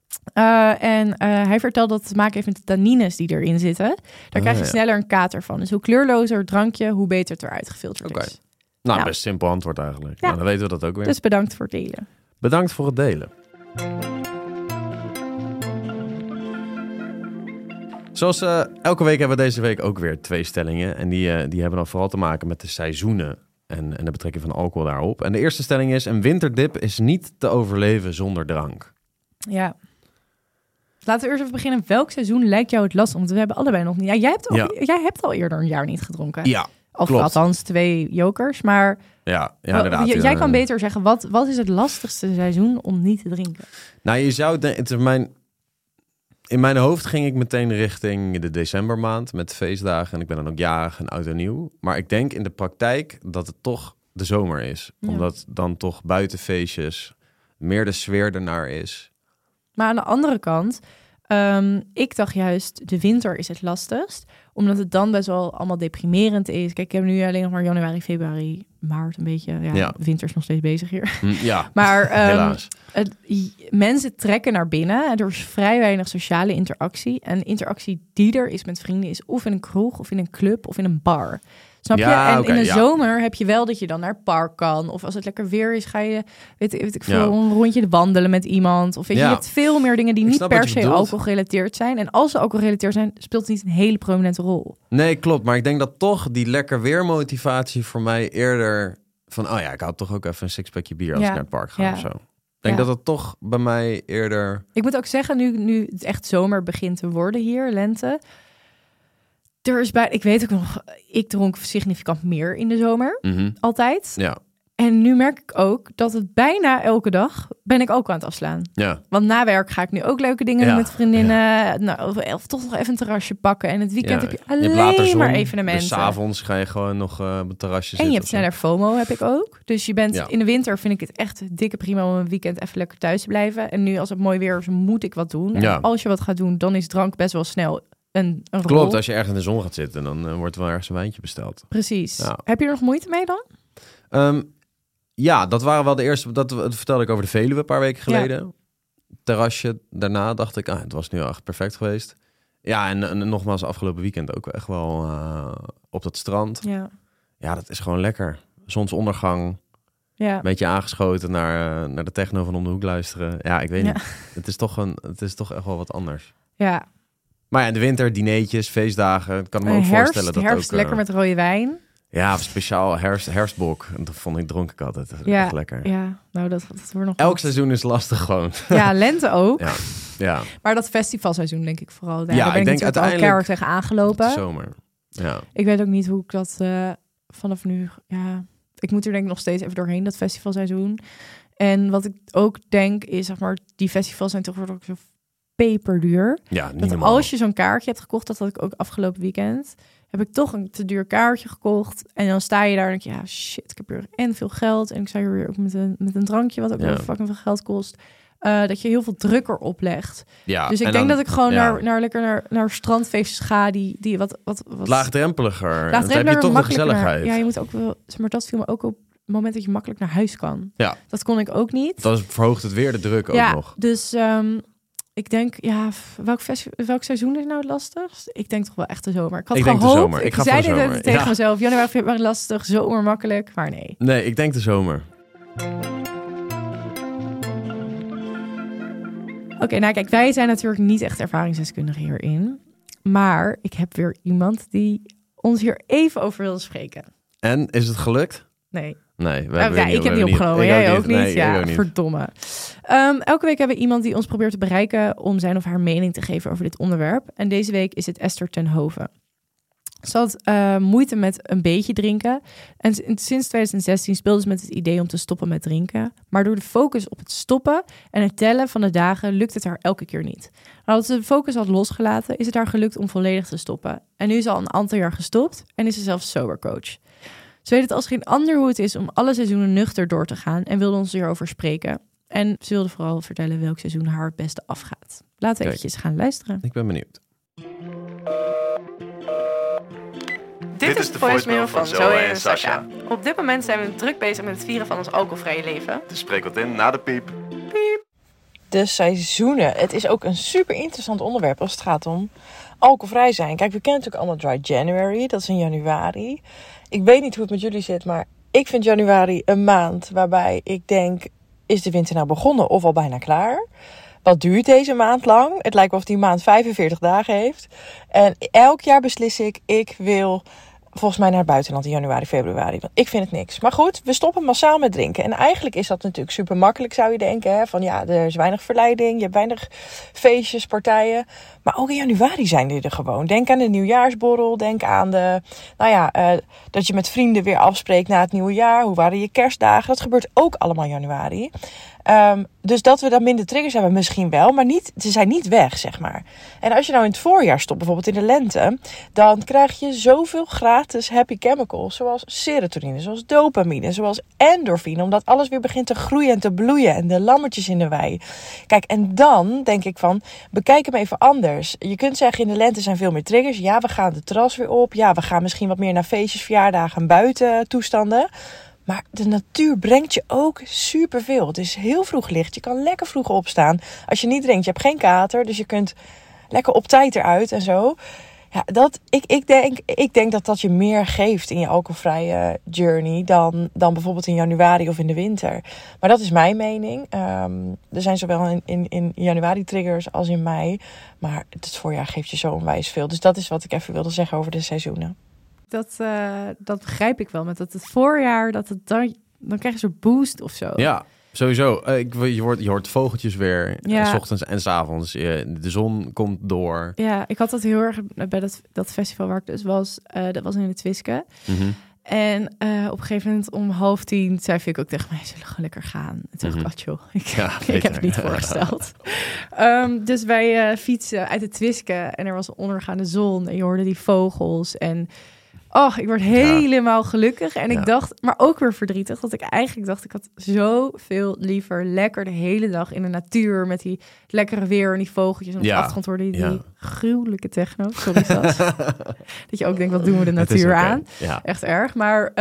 Hij vertelde dat het te maken heeft met de tannines die erin zitten. Daar krijg je sneller een kater van. Dus hoe kleurlozer het drankje, hoe beter het eruit gefilterd is. Nou, best simpel antwoord eigenlijk. Ja. Nou, dan weten we dat ook weer. Dus bedankt voor het delen. Bedankt voor het delen. Zoals elke week hebben we deze week ook weer 2 stellingen. En die hebben dan vooral te maken met de seizoenen en de betrekking van alcohol daarop. En de eerste stelling is: een winterdip is niet te overleven zonder drank. Ja. Laten we eerst even beginnen. Welk seizoen lijkt jou het lastig? Want we hebben allebei nog niet. Ja, jij hebt al eerder een jaar niet gedronken. Ja, klopt. Althans 2 jokers. Maar ja inderdaad. Jij kan beter zeggen, wat is het lastigste seizoen om niet te drinken? Nou, je zou in mijn hoofd ging ik meteen richting de decembermaand met feestdagen. En ik ben dan ook jarig en oud en nieuw. Maar ik denk in de praktijk dat het toch de zomer is. Ja. Omdat dan toch buitenfeestjes meer de sfeer ernaar is. Maar aan de andere kant, ik dacht juist de winter is het lastigst. Omdat het dan best wel allemaal deprimerend is. Kijk, ik heb nu alleen nog maar januari, februari, maart een beetje. Ja. Winter is nog steeds bezig hier. Ja, maar helaas. Mensen trekken naar binnen. Er is vrij weinig sociale interactie. En de interactie die er is met vrienden is of in een kroeg, of in een club, of in een bar. Snap je? En in de zomer heb je wel dat je dan naar het park kan. Of als het lekker weer is, ga je weet ik veel, een rondje wandelen met iemand. Of je hebt veel meer dingen die niet per se alcoholgerelateerd zijn. En als ze alcoholgerelateerd zijn, speelt het niet een hele prominente rol. Nee, klopt. Maar ik denk dat toch die lekker weer motivatie voor mij eerder van, ik hou toch ook even een sixpackje bier als ik naar het park ga of zo. Ik denk dat het toch bij mij eerder... Ik moet ook zeggen, nu het echt zomer begint te worden hier, lente... ik weet ook nog, ik dronk significant meer in de zomer. Altijd. Ja. En nu merk ik ook dat het bijna elke dag ben ik ook aan het afslaan. Ja. Want na werk ga ik nu ook leuke dingen doen met vriendinnen. Ja. Nou, of toch nog even een terrasje pakken. En het weekend heb je alleen maar evenementen. Dus 's avonds ga je gewoon nog op het terrasje zitten. En je hebt sneller FOMO, heb ik ook. Dus je bent in de winter vind ik het echt dikke prima om een weekend even lekker thuis te blijven. En nu als het mooi weer is, moet ik wat doen. En als je wat gaat doen, dan is drank best wel snel een rol. Klopt, als je ergens in de zon gaat zitten, dan wordt er wel ergens een wijntje besteld. Precies. Ja. Heb je er nog moeite mee dan? Ja, dat waren wel de eerste. Dat vertelde ik over de Veluwe een paar weken geleden. Ja. Terrasje, daarna dacht ik, het was nu echt perfect geweest. Ja, en nogmaals, afgelopen weekend ook echt wel op dat strand. Ja, dat is gewoon lekker. Zonsondergang. Ja. Een beetje aangeschoten naar de techno van om de hoek luisteren. Ja, ik weet niet. Het is toch echt wel wat anders. Ja. Maar in de winter, dineetjes, feestdagen. Ik kan me ook voorstellen dat herfst ook... lekker met rode wijn. Ja, speciaal herfstbok. En dat dronk ik altijd echt lekker. Ja, nou dat wordt nog... Elk seizoen is lastig gewoon. Ja, lente ook. Ja. Maar dat festivalseizoen denk ik vooral. Daar ben ik denk uiteindelijk al tegen aangelopen. De zomer. Ja. Ik weet ook niet hoe ik dat vanaf nu... Ja, ik moet er denk ik nog steeds even doorheen, dat festivalseizoen. En wat ik ook denk is, zeg maar, die festivals zijn toch ook zo peperduur. Ja, niet normaal. Als je zo'n kaartje hebt gekocht, dat had ik ook afgelopen weekend, heb ik toch een te duur kaartje gekocht. En dan sta je daar en denk je, shit, ik heb hier en veel geld. En ik sta hier weer ook met een drankje, wat ook wel fucking veel geld kost. Dat je heel veel druk erop legt. Ja, dus ik denk dat ik gewoon naar strandfeestjes ga die wat laagdrempeliger. Dan heb je toch de gezelligheid. Ja, je moet ook wel, maar dat viel me ook op het moment dat je makkelijk naar huis kan. Ja. Dat kon ik ook niet. Dat verhoogt het weer de druk ook nog. Dus ik denk, welk seizoen is nou het lastigst? Ik denk toch wel echt de zomer. Ik denk de zomer. Ik zei dit tegen mezelf. Januari, februari lastig, zomer makkelijk. Maar nee. Nee, ik denk de zomer. Oké, nou kijk, wij zijn natuurlijk niet echt ervaringsdeskundigen hierin. Maar ik heb weer iemand die ons hier even over wil spreken. En, is het gelukt? Nee. Nee, ik heb die opgenomen. Jij ook niet? Ja, verdomme. Elke week hebben we iemand die ons probeert te bereiken om zijn of haar mening te geven over dit onderwerp. En deze week is het Esther ten Hove. Ze had moeite met een beetje drinken. En sinds 2016 speelde ze met het idee om te stoppen met drinken. Maar door de focus op het stoppen en het tellen van de dagen lukt het haar elke keer niet. Nadat ze de focus had losgelaten, is het haar gelukt om volledig te stoppen. En nu is ze al een aantal jaar gestopt en is ze zelfs sober coach. Ze weet het als geen ander hoe het is om alle seizoenen nuchter door te gaan en wilde ons hierover spreken. En ze wilde vooral vertellen welk seizoen haar het beste afgaat. Laten we eventjes gaan luisteren. Ik ben benieuwd. Dit is de voicemail van Zoe en Sasha. Op dit moment zijn we druk bezig met het vieren van ons alcoholvrije leven. Dus spreek wat in na de piep. Piep. De seizoenen. Het is ook een super interessant onderwerp als het gaat om alcoholvrij zijn. Kijk, we kennen natuurlijk allemaal Dry January. Dat is in januari. Ik weet niet hoe het met jullie zit, maar ik vind januari een maand waarbij ik denk, is de winter nou begonnen of al bijna klaar? Wat duurt deze maand lang? Het lijkt wel of die maand 45 dagen heeft. En elk jaar beslis ik wil volgens mij naar het buitenland in januari, februari. Want ik vind het niks. Maar goed, we stoppen massaal met drinken. En eigenlijk is dat natuurlijk super makkelijk, zou je denken. Hè? Van ja, er is weinig verleiding. Je hebt weinig feestjes, partijen. Maar ook in januari zijn die er gewoon. Denk aan de nieuwjaarsborrel. Denk aan dat je met vrienden weer afspreekt na het nieuwe jaar. Hoe waren je kerstdagen? Dat gebeurt ook allemaal in januari. Dus dat we dan minder triggers hebben, misschien wel. Maar ze zijn niet weg, zeg maar. En als je nou in het voorjaar stopt, bijvoorbeeld in de lente, dan krijg je zoveel gratis happy chemicals. Zoals serotonine, zoals dopamine, zoals endorfine. Omdat alles weer begint te groeien en te bloeien. En de lammetjes in de wei. Kijk, en dan denk ik van, bekijk hem even anders. Je kunt zeggen, in de lente zijn veel meer triggers. Ja, we gaan de terras weer op. Ja, we gaan misschien wat meer naar feestjes, verjaardagen en buiten toestanden. Maar de natuur brengt je ook superveel. Het is heel vroeg licht. Je kan lekker vroeg opstaan. Als je niet drinkt, je hebt geen kater. Dus je kunt lekker op tijd eruit en zo. Ja, ik denk dat je meer geeft in je alcoholvrije journey dan bijvoorbeeld in januari of in de winter. Maar dat is mijn mening. Er zijn zowel in januari triggers als in mei. Maar het voorjaar geeft je zo onwijs veel. Dus dat is wat ik even wilde zeggen over de seizoenen. Dat begrijp ik wel. Met dat het voorjaar, dan krijg je een soort boost of zo. Ja, sowieso. Je hoort vogeltjes weer. Ja. 's ochtends en 's avonds. De zon komt door. Ja, ik had dat heel erg bij dat festival waar ik dus was. Dat was in het Twiske. Mm-hmm. En op een gegeven moment om 9:30 zei ik ook tegen mij, zullen we gewoon lekker gaan? En toen dacht ik, joh, ik heb het niet voorgesteld. Dus wij fietsen uit het Twiske en er was een ondergaande zon. En je hoorde die vogels en ik word helemaal gelukkig. En ik dacht, maar ook weer verdrietig, dat ik eigenlijk dacht, ik had zoveel liever lekker de hele dag in de natuur met die lekkere weer en die vogeltjes. En op de achtergrond hoorde die gruwelijke techno. Sorry, Sas. Dat je ook denkt, wat doen we de natuur aan? Ja. Echt erg. Maar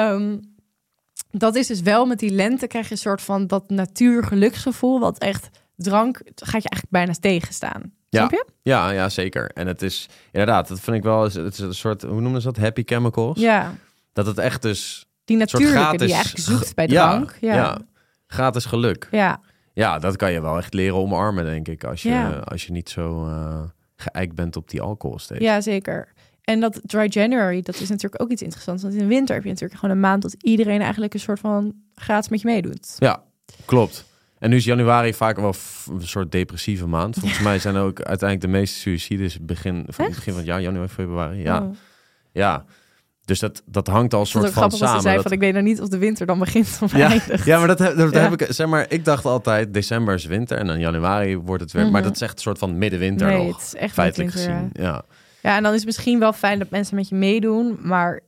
dat is dus wel met die lente krijg je een soort van dat natuurgeluksgevoel, wat echt drank gaat je eigenlijk bijna tegenstaan. Ja. Snap je? Ja, zeker. En het is inderdaad, dat vind ik wel, het is een soort, hoe noemen ze dat? Happy chemicals. Ja. Dat het echt dus die natuurlijke gratis, die je eigenlijk zoekt bij drank. Ja. Gratis geluk. Ja. Ja, dat kan je wel echt leren omarmen, denk ik, als je niet zo geëikt bent op die alcohol steeds. Ja, zeker. En dat Dry January, dat is natuurlijk ook iets interessants. Want in de winter heb je natuurlijk gewoon een maand dat iedereen eigenlijk een soort van gratis met je meedoet. Ja, klopt. En nu is januari vaak wel een soort depressieve maand. Volgens mij zijn ook uiteindelijk de meeste suicides begin van het jaar, januari, februari. Ja, ja. Dus dat hangt al soort van samen. Ze zei van, ik weet nog niet of de winter dan begint of eindigt. Ja, maar dat heb ik, zeg maar, ik dacht altijd, december is winter en dan januari wordt het weer. Mm-hmm. Maar dat is echt een soort van middenwinter nog. Het is echt feitelijk winter, gezien. Ja, en dan is het misschien wel fijn dat mensen met je meedoen. Maar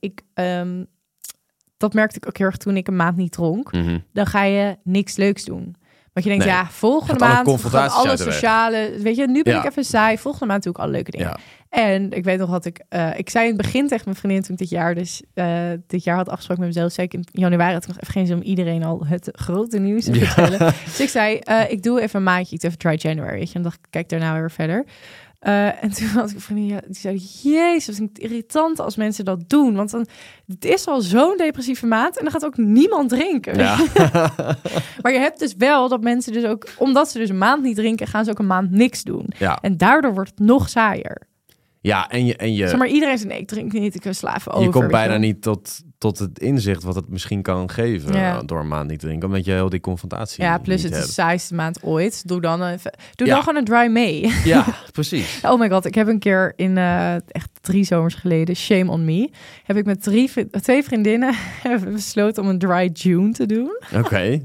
dat merkte ik ook heel erg toen ik een maand niet dronk. Mm-hmm. Dan ga je niks leuks doen. Want je denkt, volgende maand gaan alle sociale... Weet je, nu ben ik even saai. Volgende maand doe ik alle leuke dingen. Ja. En ik weet nog dat ik zei in het begin tegen mijn vriendin toen ik dit jaar had afgesproken met mezelf. Zei ik in januari had ik nog even geen zin om iedereen al het grote nieuws te vertellen. Dus ik zei, ik doe even een maandje. Ik doe even Dry January. Weet je, en dacht ik, kijk daarna weer verder. En toen had ik een vriendin, die zei, jezus, wat is het irritant als mensen dat doen. Want dan, het is al zo'n depressieve maand en dan gaat ook niemand drinken. Ja. Maar je hebt dus wel dat mensen dus ook, omdat ze dus een maand niet drinken, gaan ze ook een maand niks doen. Ja. En daardoor wordt het nog saaier. Ja, en je... Zeg maar, iedereen zegt, nee, ik drink niet, ik slaven over. Je komt bijna niet tot het inzicht wat het misschien kan geven door een maand niet drinken. Omdat je heel die confrontatie plus het is de saaiste maand ooit. Doe dan gewoon een dry May. Ja, precies. Oh my god, ik heb een keer in echt 3 zomers geleden, shame on me, heb ik met 2 vriendinnen besloten om een dry June te doen. Oké.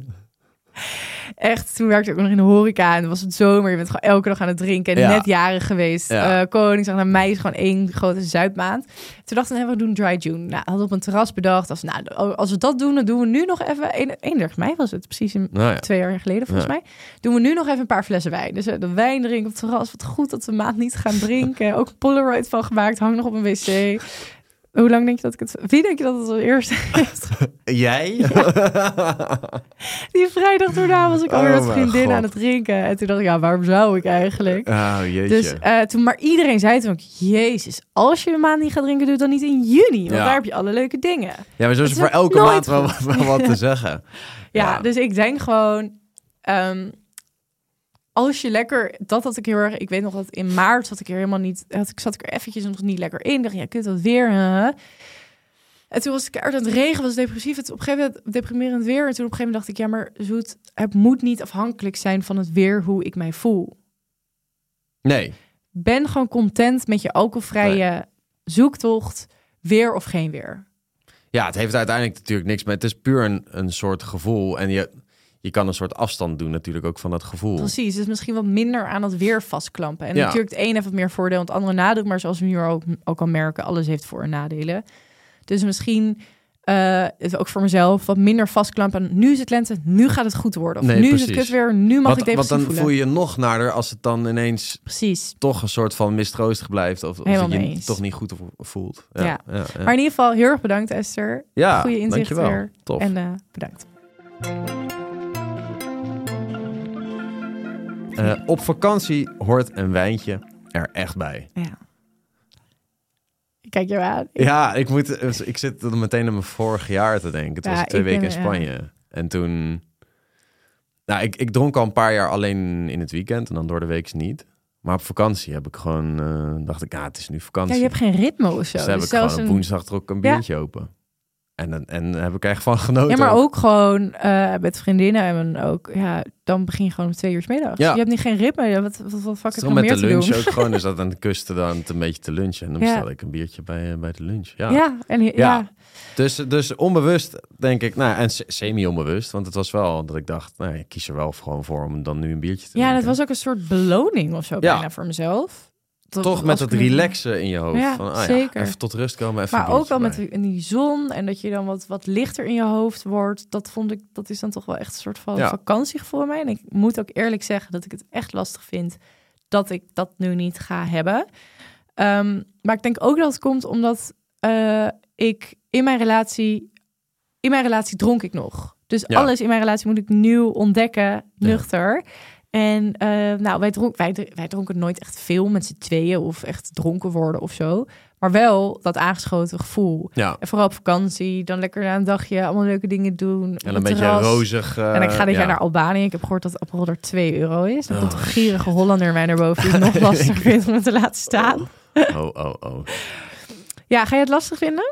Echt, toen werkte ik ook nog in de horeca en was het zomer. Je bent gewoon elke dag aan het drinken en net jarig geweest. Koningsdag naar mei is gewoon 1 grote zuipmaand. Toen dachten we doen dry June. Nou, hadden we op een terras bedacht. Als we dat doen, dan doen we nu nog even... 31 mei was het, precies 2 jaar geleden volgens mij. Doen we nu nog even een paar flessen wijn. Dus de wijn drinken op het terras. Wat goed dat we een maand niet gaan drinken. Ook een Polaroid van gemaakt, hangt nog op een wc. Hoe lang denk je dat ik het... Wie denk je dat het als eerste heeft? Jij? Ja. Die vrijdag daarna was ik alweer met vriendin aan het drinken. En toen dacht ik, ja, waarom zou ik eigenlijk? Oh, jeetje. Dus toen, maar iedereen zei toen ook, jezus, als je een maand niet gaat drinken, doe het dan niet in juni. Want daar heb je alle leuke dingen. Ja, maar zo is voor elke maand wel wat te zeggen. Ja, dus ik denk gewoon... als je lekker... Dat had ik heel erg... Ik weet nog dat in maart zat ik er helemaal niet... Zat ik er eventjes nog niet lekker in. Ik dacht, ja, kut, dat weer. En toen was ik uit het regen, was depressief. Het op een gegeven moment deprimerend weer. En toen op een gegeven moment dacht ik, ja, maar Zoet, het moet niet afhankelijk zijn van het weer hoe ik mij voel. Nee. Ben gewoon content met je alcoholvrije zoektocht, weer of geen weer. Ja, het heeft uiteindelijk natuurlijk niks, maar het is puur een soort gevoel. En je kan een soort afstand doen natuurlijk ook van dat gevoel. Precies, dus misschien wat minder aan het weer vastklampen. En natuurlijk het een heeft wat meer voordeel, het andere nadeel. Maar zoals we nu ook al merken, alles heeft voor- en nadelen. Dus misschien ook voor mezelf wat minder vastklampen. Nu is het lente, nu gaat het goed worden. Of nu is het kut weer, nu mag ik depressief voelen. Want dan voel je je nog naarder als het dan ineens toch een soort van mistroostig blijft. Of dat je je toch niet goed voelt. Ja. Maar in ieder geval heel erg bedankt, Esther. Ja, goede inzicht weer. Tof. En bedankt. Op vakantie hoort een wijntje er echt bij. Ja. Kijk je aan. Ja, ik zit er meteen aan mijn vorig jaar te denken. Het was 2 weken in Spanje. Ja. En toen... Nou, ik dronk al een paar jaar alleen in het weekend en dan door de week niet. Maar op vakantie heb ik gewoon... dacht ik, het is nu vakantie. Ja, je hebt geen ritme of zo. Dus heb ik gewoon op woensdag trok een biertje open. En heb ik echt van genoten. Ja, maar ook gewoon met vriendinnen en ook, dan begin je gewoon om 2 uur 's middags. Ja. Je hebt niet geen ritme. Wat fuck ik nog meer te doen? Met de lunch ook gewoon. Dus dat aan de kust dan een beetje te lunchen. En dan bestel ik een biertje bij de lunch. Ja. Dus onbewust denk ik, en semi-onbewust. Want het was wel dat ik dacht, ik kies er wel gewoon voor om dan nu een biertje te drinken. Ja, dat was ook een soort beloning of zo bijna voor mezelf. Toch met het relaxen in je hoofd. Ja, van, zeker. Even tot rust komen. Even maar ook wel met die zon en dat je dan wat lichter in je hoofd wordt. Dat is dan toch wel echt een soort van vakantiegevoel bij mij. En ik moet ook eerlijk zeggen dat ik het echt lastig vind dat ik dat nu niet ga hebben. Maar ik denk ook dat het komt omdat ik in mijn relatie dronk ik nog. Dus alles in mijn relatie moet ik nieuw ontdekken, nuchter. En wij dronken nooit echt veel met z'n tweeën of echt dronken worden of zo. Maar wel dat aangeschoten gevoel. Ja. En vooral op vakantie, dan lekker na een dagje allemaal leuke dingen doen. En een beetje rozig. En ik ga dit jaar naar Albanië. Ik heb gehoord dat Aperol er €2 is. Dan komt een gierige Hollander mij naar boven die het nog lastiger vindt om het te laten staan. Oh. Ja, ga je het lastig vinden?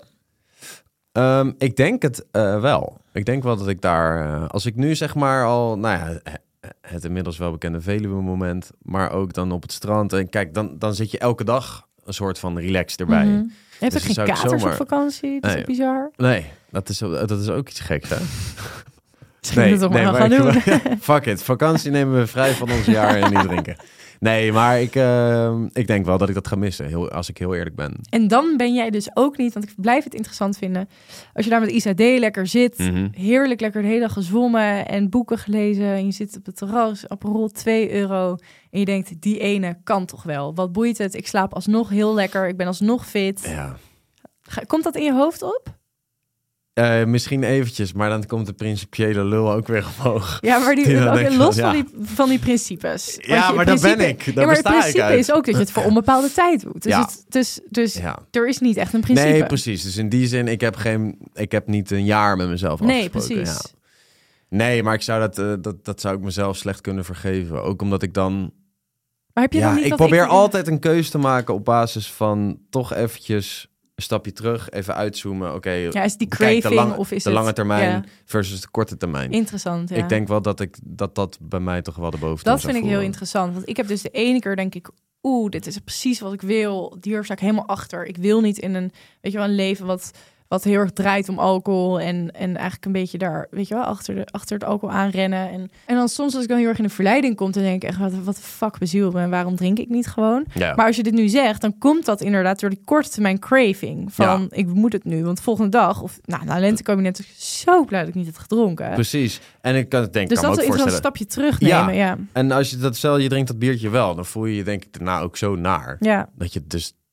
Ik denk het wel. Ik denk wel dat ik daar... als ik nu zeg maar al... het inmiddels wel bekende Veluwe-moment, maar ook dan op het strand. En kijk, dan zit je elke dag een soort van relax erbij. Mm-hmm. Je hebt ook geen katers op vakantie? Dat is bizar. Nee, dat is ook iets geks, hè? Misschien het toch maar gaan doen. Fuck it, vakantie nemen we vrij van ons jaar en niet drinken. Nee, maar ik denk wel dat ik dat ga missen, als ik heel eerlijk ben. En dan ben jij dus ook niet, want ik blijf het interessant vinden. Als je daar met Isa D. lekker zit, heerlijk lekker de hele dag gezwommen en boeken gelezen. En je zit op het terras, Aperol €2. En je denkt, die ene kan toch wel. Wat boeit het? Ik slaap alsnog heel lekker. Ik ben alsnog fit. Ja. Komt dat in je hoofd op? Misschien eventjes, maar dan komt de principiële lul ook weer omhoog. Ja, maar los van die principes. Ja, maar daar ben ik. Daar maar het principe is ook dat je het voor onbepaalde tijd doet. Dus er is niet echt een principe. Nee, precies. Dus in die zin, ik heb niet een jaar met mezelf afgesproken. Nee, precies. Ja. Nee, maar ik zou dat zou ik mezelf slecht kunnen vergeven. Ook omdat ik dan... Maar heb je dan niet ik probeer altijd een keuze te maken op basis van toch eventjes... een stapje terug, even uitzoomen. Oké, is die craving of is de lange termijn versus de korte termijn? Interessant, ja. Ik denk wel dat bij mij toch wel de boventoon Dat vind ik heel interessant. Want ik heb dus de ene keer denk ik... dit is precies wat ik wil. Hier sta ik helemaal achter. Ik wil niet in een leven wat heel erg draait om alcohol en eigenlijk een beetje daar, achter het alcohol aanrennen. En dan soms als ik dan heel erg in de verleiding kom, dan denk ik echt, wat de fuck bezielt me en waarom drink ik niet gewoon? Ja. Maar als je dit nu zegt, dan komt dat inderdaad door die korte termijn craving van ik moet het nu, want volgende dag of na lentekabinet is zo blij dat ik niet heb gedronken. Precies. En ik kan het denken, dus dat is een stapje terugnemen. Ja. En als je je drinkt dat biertje wel, dan voel je je denk ik daarna ook zo naar. Ja. Dat je dus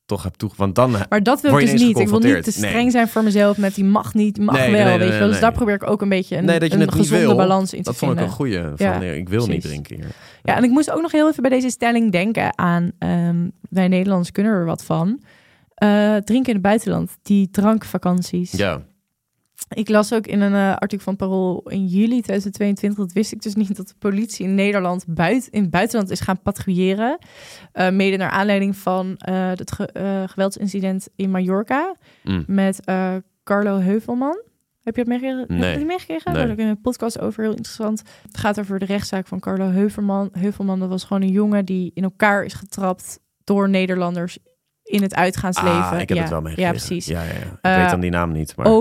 toch heb toegevoegd. Want dan maar dat wil ik dus niet. Ik wil niet te streng zijn voor mezelf met die mag niet, mag wel. Weet je wel. Dus daar probeer ik ook een beetje een gezonde balans in te vinden. Dat vond ik een goeie. Ik wil niet drinken hier. Ja, en ik moest ook nog heel even bij deze stelling denken aan... wij Nederlanders kunnen er wat van. Drinken in het buitenland. Die drankvakanties. Ja. Ik las ook in een artikel van Parool in juli 2022... dat wist ik dus niet, dat de politie in Nederland in het buitenland is gaan patrouilleren. Mede naar aanleiding van het geweldsincident in Mallorca... met Carlo Heuvelman. Heb je het meegekregen? Nee. Heb je het meegekregen? Nee. Daar heb ik een podcast over, heel interessant. Het gaat over de rechtszaak van Carlo Heuvelman. Heuvelman, dat was gewoon een jongen die in elkaar is getrapt door Nederlanders in het uitgaansleven. Ik heb het wel meegekregen. Ja, precies. Ja. Ik weet dan die naam niet. Maar...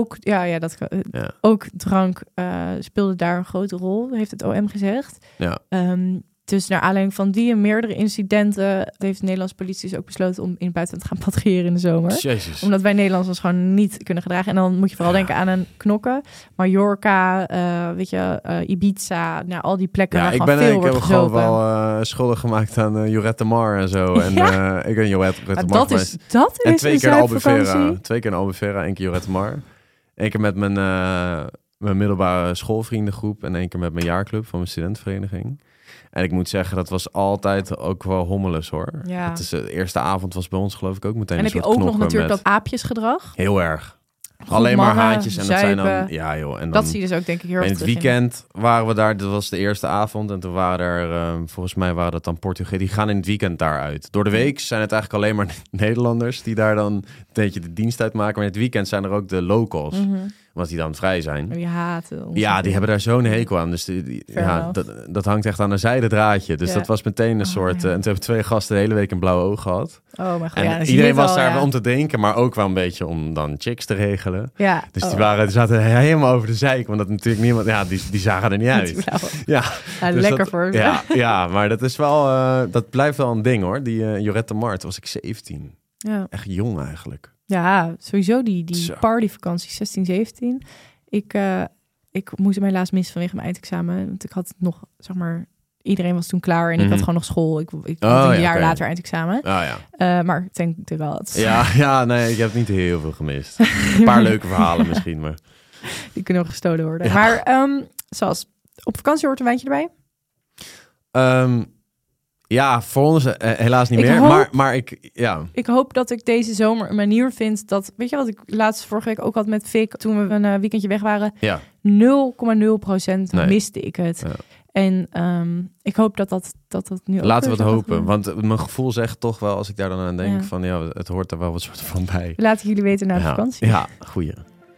Ook drank speelde daar een grote rol, heeft het OM gezegd. Ja. Dus naar aanleiding van die en meerdere incidenten heeft de Nederlandse politie dus ook besloten om in het buitenland te gaan patrouilleren in de zomer. Jezus. Omdat wij Nederlanders ons gewoon niet kunnen gedragen. En dan moet je vooral denken aan een knokken. Mallorca, Ibiza, al die plekken waar gewoon veel wordt gezopen. Ik heb wel schuldig gemaakt aan Lloret de Mar en zo. En ik ben Lloret de Mar. Dat is en 2 keer in Albufeira. 2 keer in Albufeira, 1 keer Lloret de Mar. 1 keer met mijn middelbare schoolvriendengroep en 1 keer met mijn jaarclub van mijn studentenvereniging. En ik moet zeggen, dat was altijd ook wel hommeles, hoor. Ja. Het is, de eerste avond was bij ons geloof ik ook meteen en een heb soort je ook nog natuurlijk met... dat aapjesgedrag? Heel erg. Goed, alleen maar mannen, haantjes. En zuipen. dat zijn dan... Ja, joh. En dan, dat zie je dus ook denk ik heel erg in het weekend waren we daar. Dat was de eerste avond. En toen waren er... volgens mij waren dat dan Portugezen. Die gaan in het weekend daaruit. Door de week zijn het eigenlijk alleen maar Nederlanders... die daar dan een beetje de dienst uit maken. Maar in het weekend zijn er ook de locals... Want die dan vrij zijn. Die haten ons. Ja, die hebben daar zo'n hekel aan. Dus dat hangt echt aan een zijde draadje. Dus dat was meteen een soort... en toen hebben 2 gasten de hele week een blauw oog gehad. Oh mijn god. En iedereen was daar om te drinken, maar ook wel een beetje om dan chicks te regelen. Ja. Dus die zaten helemaal over de zeik. Want dat natuurlijk niemand... Ja, die zagen er niet uit. Ja, dus lekker voor ze. Ja, maar dat is wel... dat blijft wel een ding, hoor. Die Lloret de Mar, was ik 17. Ja. Echt jong eigenlijk. Ja, sowieso die partyvakantie, 16, 17. Ik moest hem helaas missen vanwege mijn eindexamen. Want ik had nog, zeg maar... Iedereen was toen klaar en ik had gewoon nog school. Ik had een jaar later eindexamen. Maar ik denk er wel... Nee, ik heb niet heel veel gemist. Een paar leuke verhalen misschien, maar... Die kunnen ook gestolen worden. Ja. Maar zoals op vakantie hoort een wijntje erbij? Ja, voor ons helaas niet meer. Maar ik hoop dat ik deze zomer een manier vind dat... Weet je wat ik vorige week ook had met Vic... toen we een weekendje weg waren? Ja. 0,0% miste ik het. Ja. En ik hoop dat nu ook... Laten we het hopen. Want mijn gevoel zegt toch wel, als ik daar dan aan denk... van het hoort er wel wat soort van bij. Laten jullie weten na de vakantie. Ja, goeie.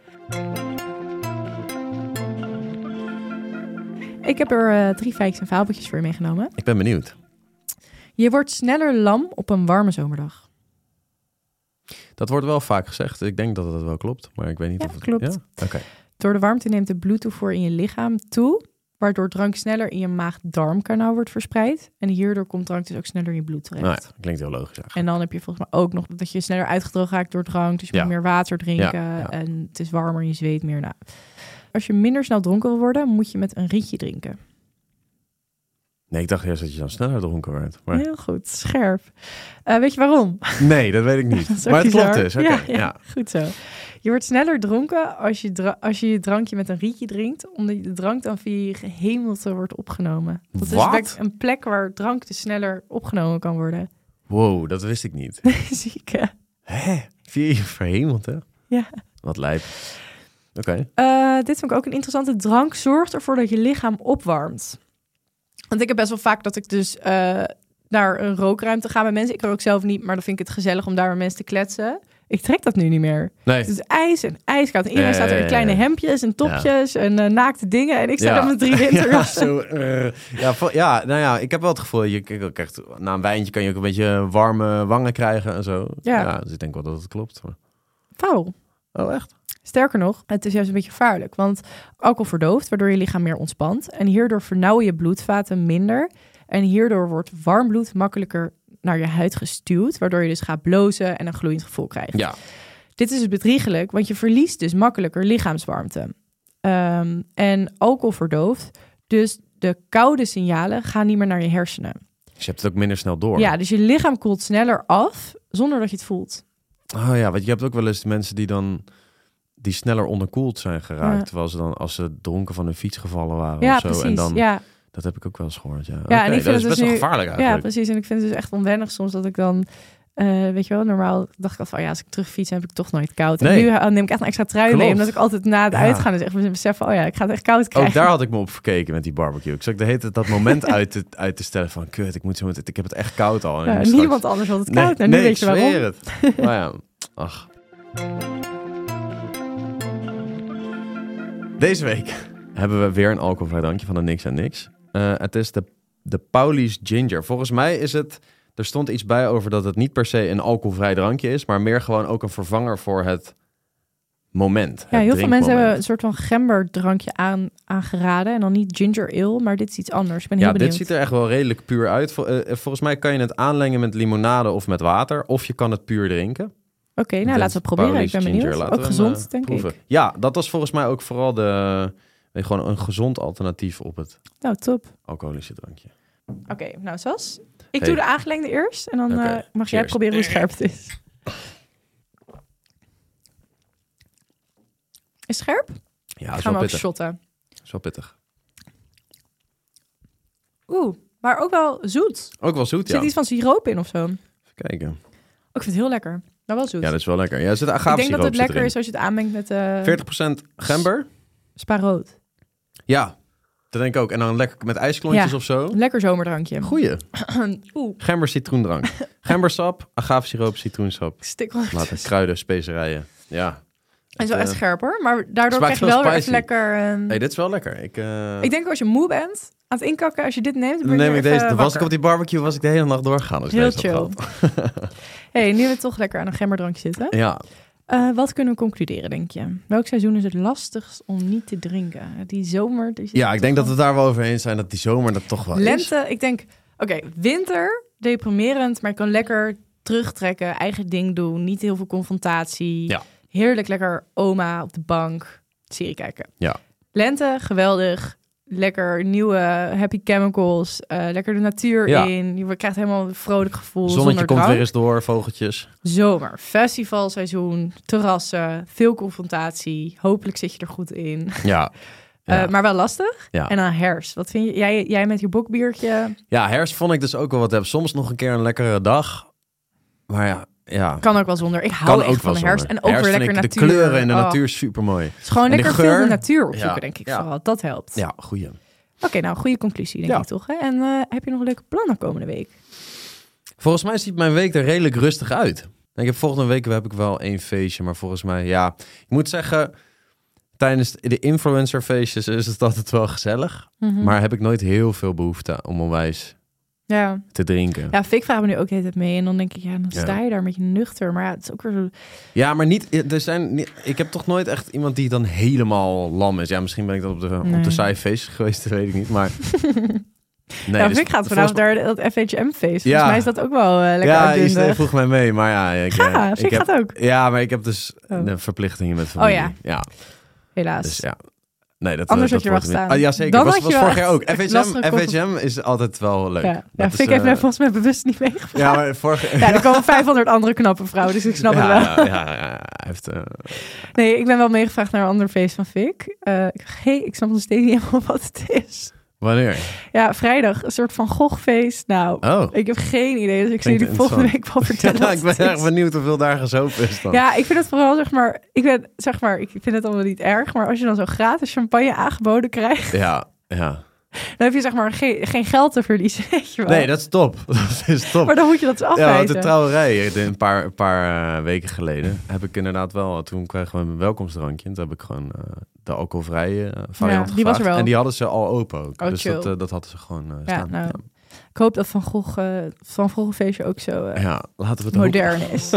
Ik heb er 3 feitjes en fabeltjes voor je meegenomen. Ik ben benieuwd. Je wordt sneller lam op een warme zomerdag. Dat wordt wel vaak gezegd. Ik denk dat het wel klopt, maar ik weet niet of het klopt. Ja? Okay. Door de warmte neemt de bloedtoevoer in je lichaam toe, waardoor drank sneller in je maag-darmkanaal wordt verspreid. En hierdoor komt drank dus ook sneller in je bloed terecht. Nou ja, klinkt heel logisch eigenlijk. En dan heb je volgens mij ook nog dat je sneller uitgedroogd raakt door drank. Dus je moet meer water drinken en het is warmer, je zweet meer. Nou, als je minder snel dronken wil worden, moet je met een rietje drinken. Nee, ik dacht eerst dat je dan sneller dronken werd. Maar... Heel goed, scherp. Weet je waarom? Nee, dat weet ik niet. Maar het klopt dus. Okay. Ja, goed zo. Je wordt sneller dronken als je drankje met een rietje drinkt, omdat de drank dan via je gehemelte wordt opgenomen. Dat is een plek waar drank dus sneller opgenomen kan worden. Wow, dat wist ik niet. Zieke. Hè? Via je verhemelte? Ja. Wat lijp. Oké. Dit vond ik ook een interessante. Drank zorgt ervoor dat je lichaam opwarmt. Want ik heb best wel vaak dat ik dus naar een rookruimte ga met mensen. Ik rook zelf niet, maar dan vind ik het gezellig om daar met mensen te kletsen. Ik trek dat nu niet meer. Nee. Het is ijs en ijskoud. En iedereen staat er in kleine hemdjes en topjes en naakte dingen. En ik sta er met 3 winterjassen. Ik heb wel het gevoel, je krijgt, na een wijntje kan je ook een beetje warme wangen krijgen en zo. Ja, dus ik denk wel dat het klopt. Maar... Faul. Oh, echt? Sterker nog, het is juist een beetje gevaarlijk. Want alcohol verdooft, waardoor je lichaam meer ontspant. En hierdoor vernauwen je bloedvaten minder. En hierdoor wordt warm bloed makkelijker naar je huid gestuwd. Waardoor je dus gaat blozen en een gloeiend gevoel krijgt. Ja. Dit is dus bedriegelijk, want je verliest dus makkelijker lichaamswarmte. En alcohol verdooft. Dus de koude signalen gaan niet meer naar je hersenen. Dus je hebt het ook minder snel door. Ja, dus je lichaam koelt sneller af zonder dat je het voelt. Oh ja, want je hebt ook wel eens mensen die sneller onderkoeld zijn geraakt. Terwijl ze dan, als ze dronken van hun fiets gevallen waren of zo. Precies, en dan, ja. Dat heb ik ook wel eens gehoord, ja. Ja, en ik vind dat is het best dus wel gevaarlijk eigenlijk. Ja, precies. En ik vind het dus echt onwennig soms dat ik dan... weet je wel, normaal dacht ik al van... als ik terugfiets heb ik toch nooit koud. En nu neem ik echt een extra trui mee... omdat ik altijd na het uitgaan dus echt besef van... ik ga het echt koud krijgen. Ook daar had ik me op verkeken met die barbecue. Ik zat de hele tijd dat moment uit te stellen van... kut, ik heb het echt koud al. En niemand anders had het koud. Nu weet je waarom. Het. Maar ja, ach. Deze week hebben we weer een alcoholvrij drankje van de Niks en Niks. Het is de Pauli's Ginger. Volgens mij is het... Er stond iets bij over dat het niet per se een alcoholvrij drankje is, maar meer gewoon ook een vervanger voor het moment. Ja, heel veel mensen hebben een soort van gemberdrankje aangeraden. En dan niet ginger ale, maar dit is iets anders. Ik ben heel benieuwd. Dit ziet er echt wel redelijk puur uit. Volgens mij kan je het aanlengen met limonade of met water. Of je kan het puur drinken. Oké, nou laten we het proberen. Pauli's ik ben benieuwd. Ginger. Ook gezond, denk proeven. ik. Ja, dat was volgens mij ook vooral gewoon een gezond alternatief op het top. alcoholische drankje. Oké, nou Sas, ik doe de aangelengde eerst. En dan mag jij proberen hoe scherp het is. Is het scherp? Ja, dat is gaan wel we ook pittig. shotten. Dat is wel pittig. Maar ook wel zoet. Ook wel zoet, Er zit iets van siroop in of zo. Even kijken. Ik vind het heel lekker. Maar wel zoet. Ja, dat is wel lekker. Ja, er zit agave ik denk dat het lekker erin. is als je het aanmengt met... 40% gember. Sparoot. Ja, dat denk ik ook. En dan lekker met ijsklontjes of zo. Lekker zomerdrankje. Goeie. Gember citroendrank. Gembersap, agavesiroop, citroensap. Later kruiden, specerijen. Ja. En zo echt scherp hoor. Maar daardoor krijg je wel weer echt lekker... Hey, dit is wel lekker. Ik denk als je moe bent, aan het inkakken, als je dit neemt, dan neem ik deze. Was ik op die barbecue, was ik de hele nacht doorgegaan. Dus heel chill. Hey, nu we toch lekker aan een gemberdrankje zitten. Ja. Wat kunnen we concluderen, denk je? Welk seizoen is het lastigst om niet te drinken? Die zomer? Ik denk dat we daar wel over eens zijn dat die zomer dat toch wel Lente, is. Ik denk, winter, deprimerend, maar je kan lekker terugtrekken, eigen ding doen, niet heel veel confrontatie. Ja. Heerlijk lekker oma op de bank, serie kijken. Ja. Lente, geweldig. Lekker nieuwe happy chemicals. Lekker de natuur in. Je krijgt helemaal een vrolijk gevoel. Zonnetje komt weer eens door, vogeltjes. Zomer, festivalseizoen, terrassen, veel confrontatie. Hopelijk zit je er goed in. Ja. Maar wel lastig. Ja. En dan herfst. Wat vind je? Jij met je bokbiertje? Ja, herfst vond ik dus ook wel wat hebben. Soms nog een keer een lekkere dag. Maar ja. Kan ook wel zonder. Ik hou echt van de herfst. En ook herfst weer lekker natuur. De kleuren in de natuur super mooi. Het is gewoon en lekker de geur, veel de natuur opzoeken, denk ik vooral. Dat helpt. Ja, goeie. Oké, nou, goede conclusie, denk ik toch? Hè? En heb je nog leuke plannen komende week? Volgens mij ziet mijn week er redelijk rustig uit. Volgende week heb ik wel 1 feestje, maar volgens mij, ik moet zeggen, tijdens de influencerfeestjes is het altijd wel gezellig. Mm-hmm. Maar heb ik nooit heel veel behoefte om onwijs te drinken. Ja, Fik vraagt me nu ook de hele tijd mee. En dan denk ik, dan sta je daar met je nuchter. Maar het is ook weer zo... Ja, maar ik heb toch nooit echt iemand die dan helemaal lam is. Ja, misschien ben ik dat op de saaie feestjes geweest, dat weet ik niet. Maar... Nee, Fik gaat vanavond naar dat FHM-feest. Volgens mij is dat ook wel lekker uitbundig. Ja, vroeg mij mee. Maar Fik gaat ook. Ja, maar ik heb dus de verplichtingen met familie. Oh ja. Helaas. Dus ja. Nee, anders had je er staan. Ja, zeker. Dat was vorig jaar ook. FHM is altijd wel leuk. Ja, Fik heeft mij volgens mij bewust niet meegevraagd. Ja, maar vorig... er komen 500 andere knappe vrouwen, dus ik snap het wel. Ja, heeft... Nee, ik ben wel meegevraagd naar een ander feest van Fik. Ik snap nog steeds niet helemaal wat het is. Wanneer? Ja, vrijdag. Een soort van Gogfeest. Nou, ik heb geen idee. Dus ik zal jullie volgende week wel vertellen. Ik ben erg benieuwd hoeveel daar gezopen is dan. Ja, ik vind het vooral, ik vind het allemaal niet erg. Maar als je dan zo gratis champagne aangeboden krijgt. Ja. Dan heb je geen geld te verliezen, weet je wel. Nee, dat is top. Dat is top. Maar dan moet je dat dus afwijzen. Ja, want de trouwerij, een paar weken geleden, heb ik inderdaad wel... Toen kregen we een welkomstdrankje. En toen heb ik gewoon de alcoholvrije variant die was er wel. En die hadden ze al open ook. Oh, dus dat hadden ze gewoon staan. Nou, ik hoop dat Van Gogh feestje ook zo laten we het modern is.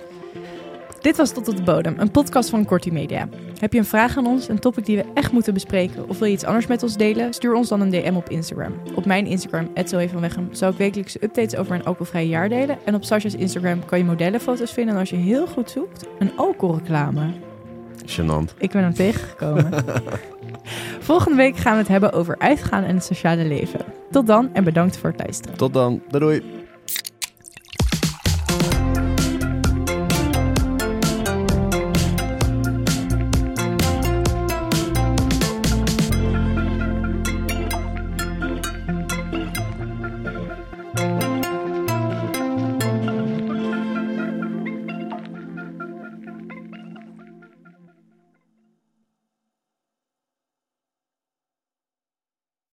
Dit was Tot op de Bodem, een podcast van Korty Media. Heb je een vraag aan ons, een topic die we echt moeten bespreken... of wil je iets anders met ons delen? Stuur ons dan een DM op Instagram. Op mijn Instagram, @zoevanweghem, zal ik wekelijkse updates over mijn alcoholvrije jaar delen. En op Sasha's Instagram kan je modellenfoto's vinden... en als je heel goed zoekt, een alcoholreclame. Gênant. Ik ben hem tegengekomen. Volgende week gaan we het hebben over uitgaan en het sociale leven. Tot dan en bedankt voor het luisteren. Tot dan. Doei.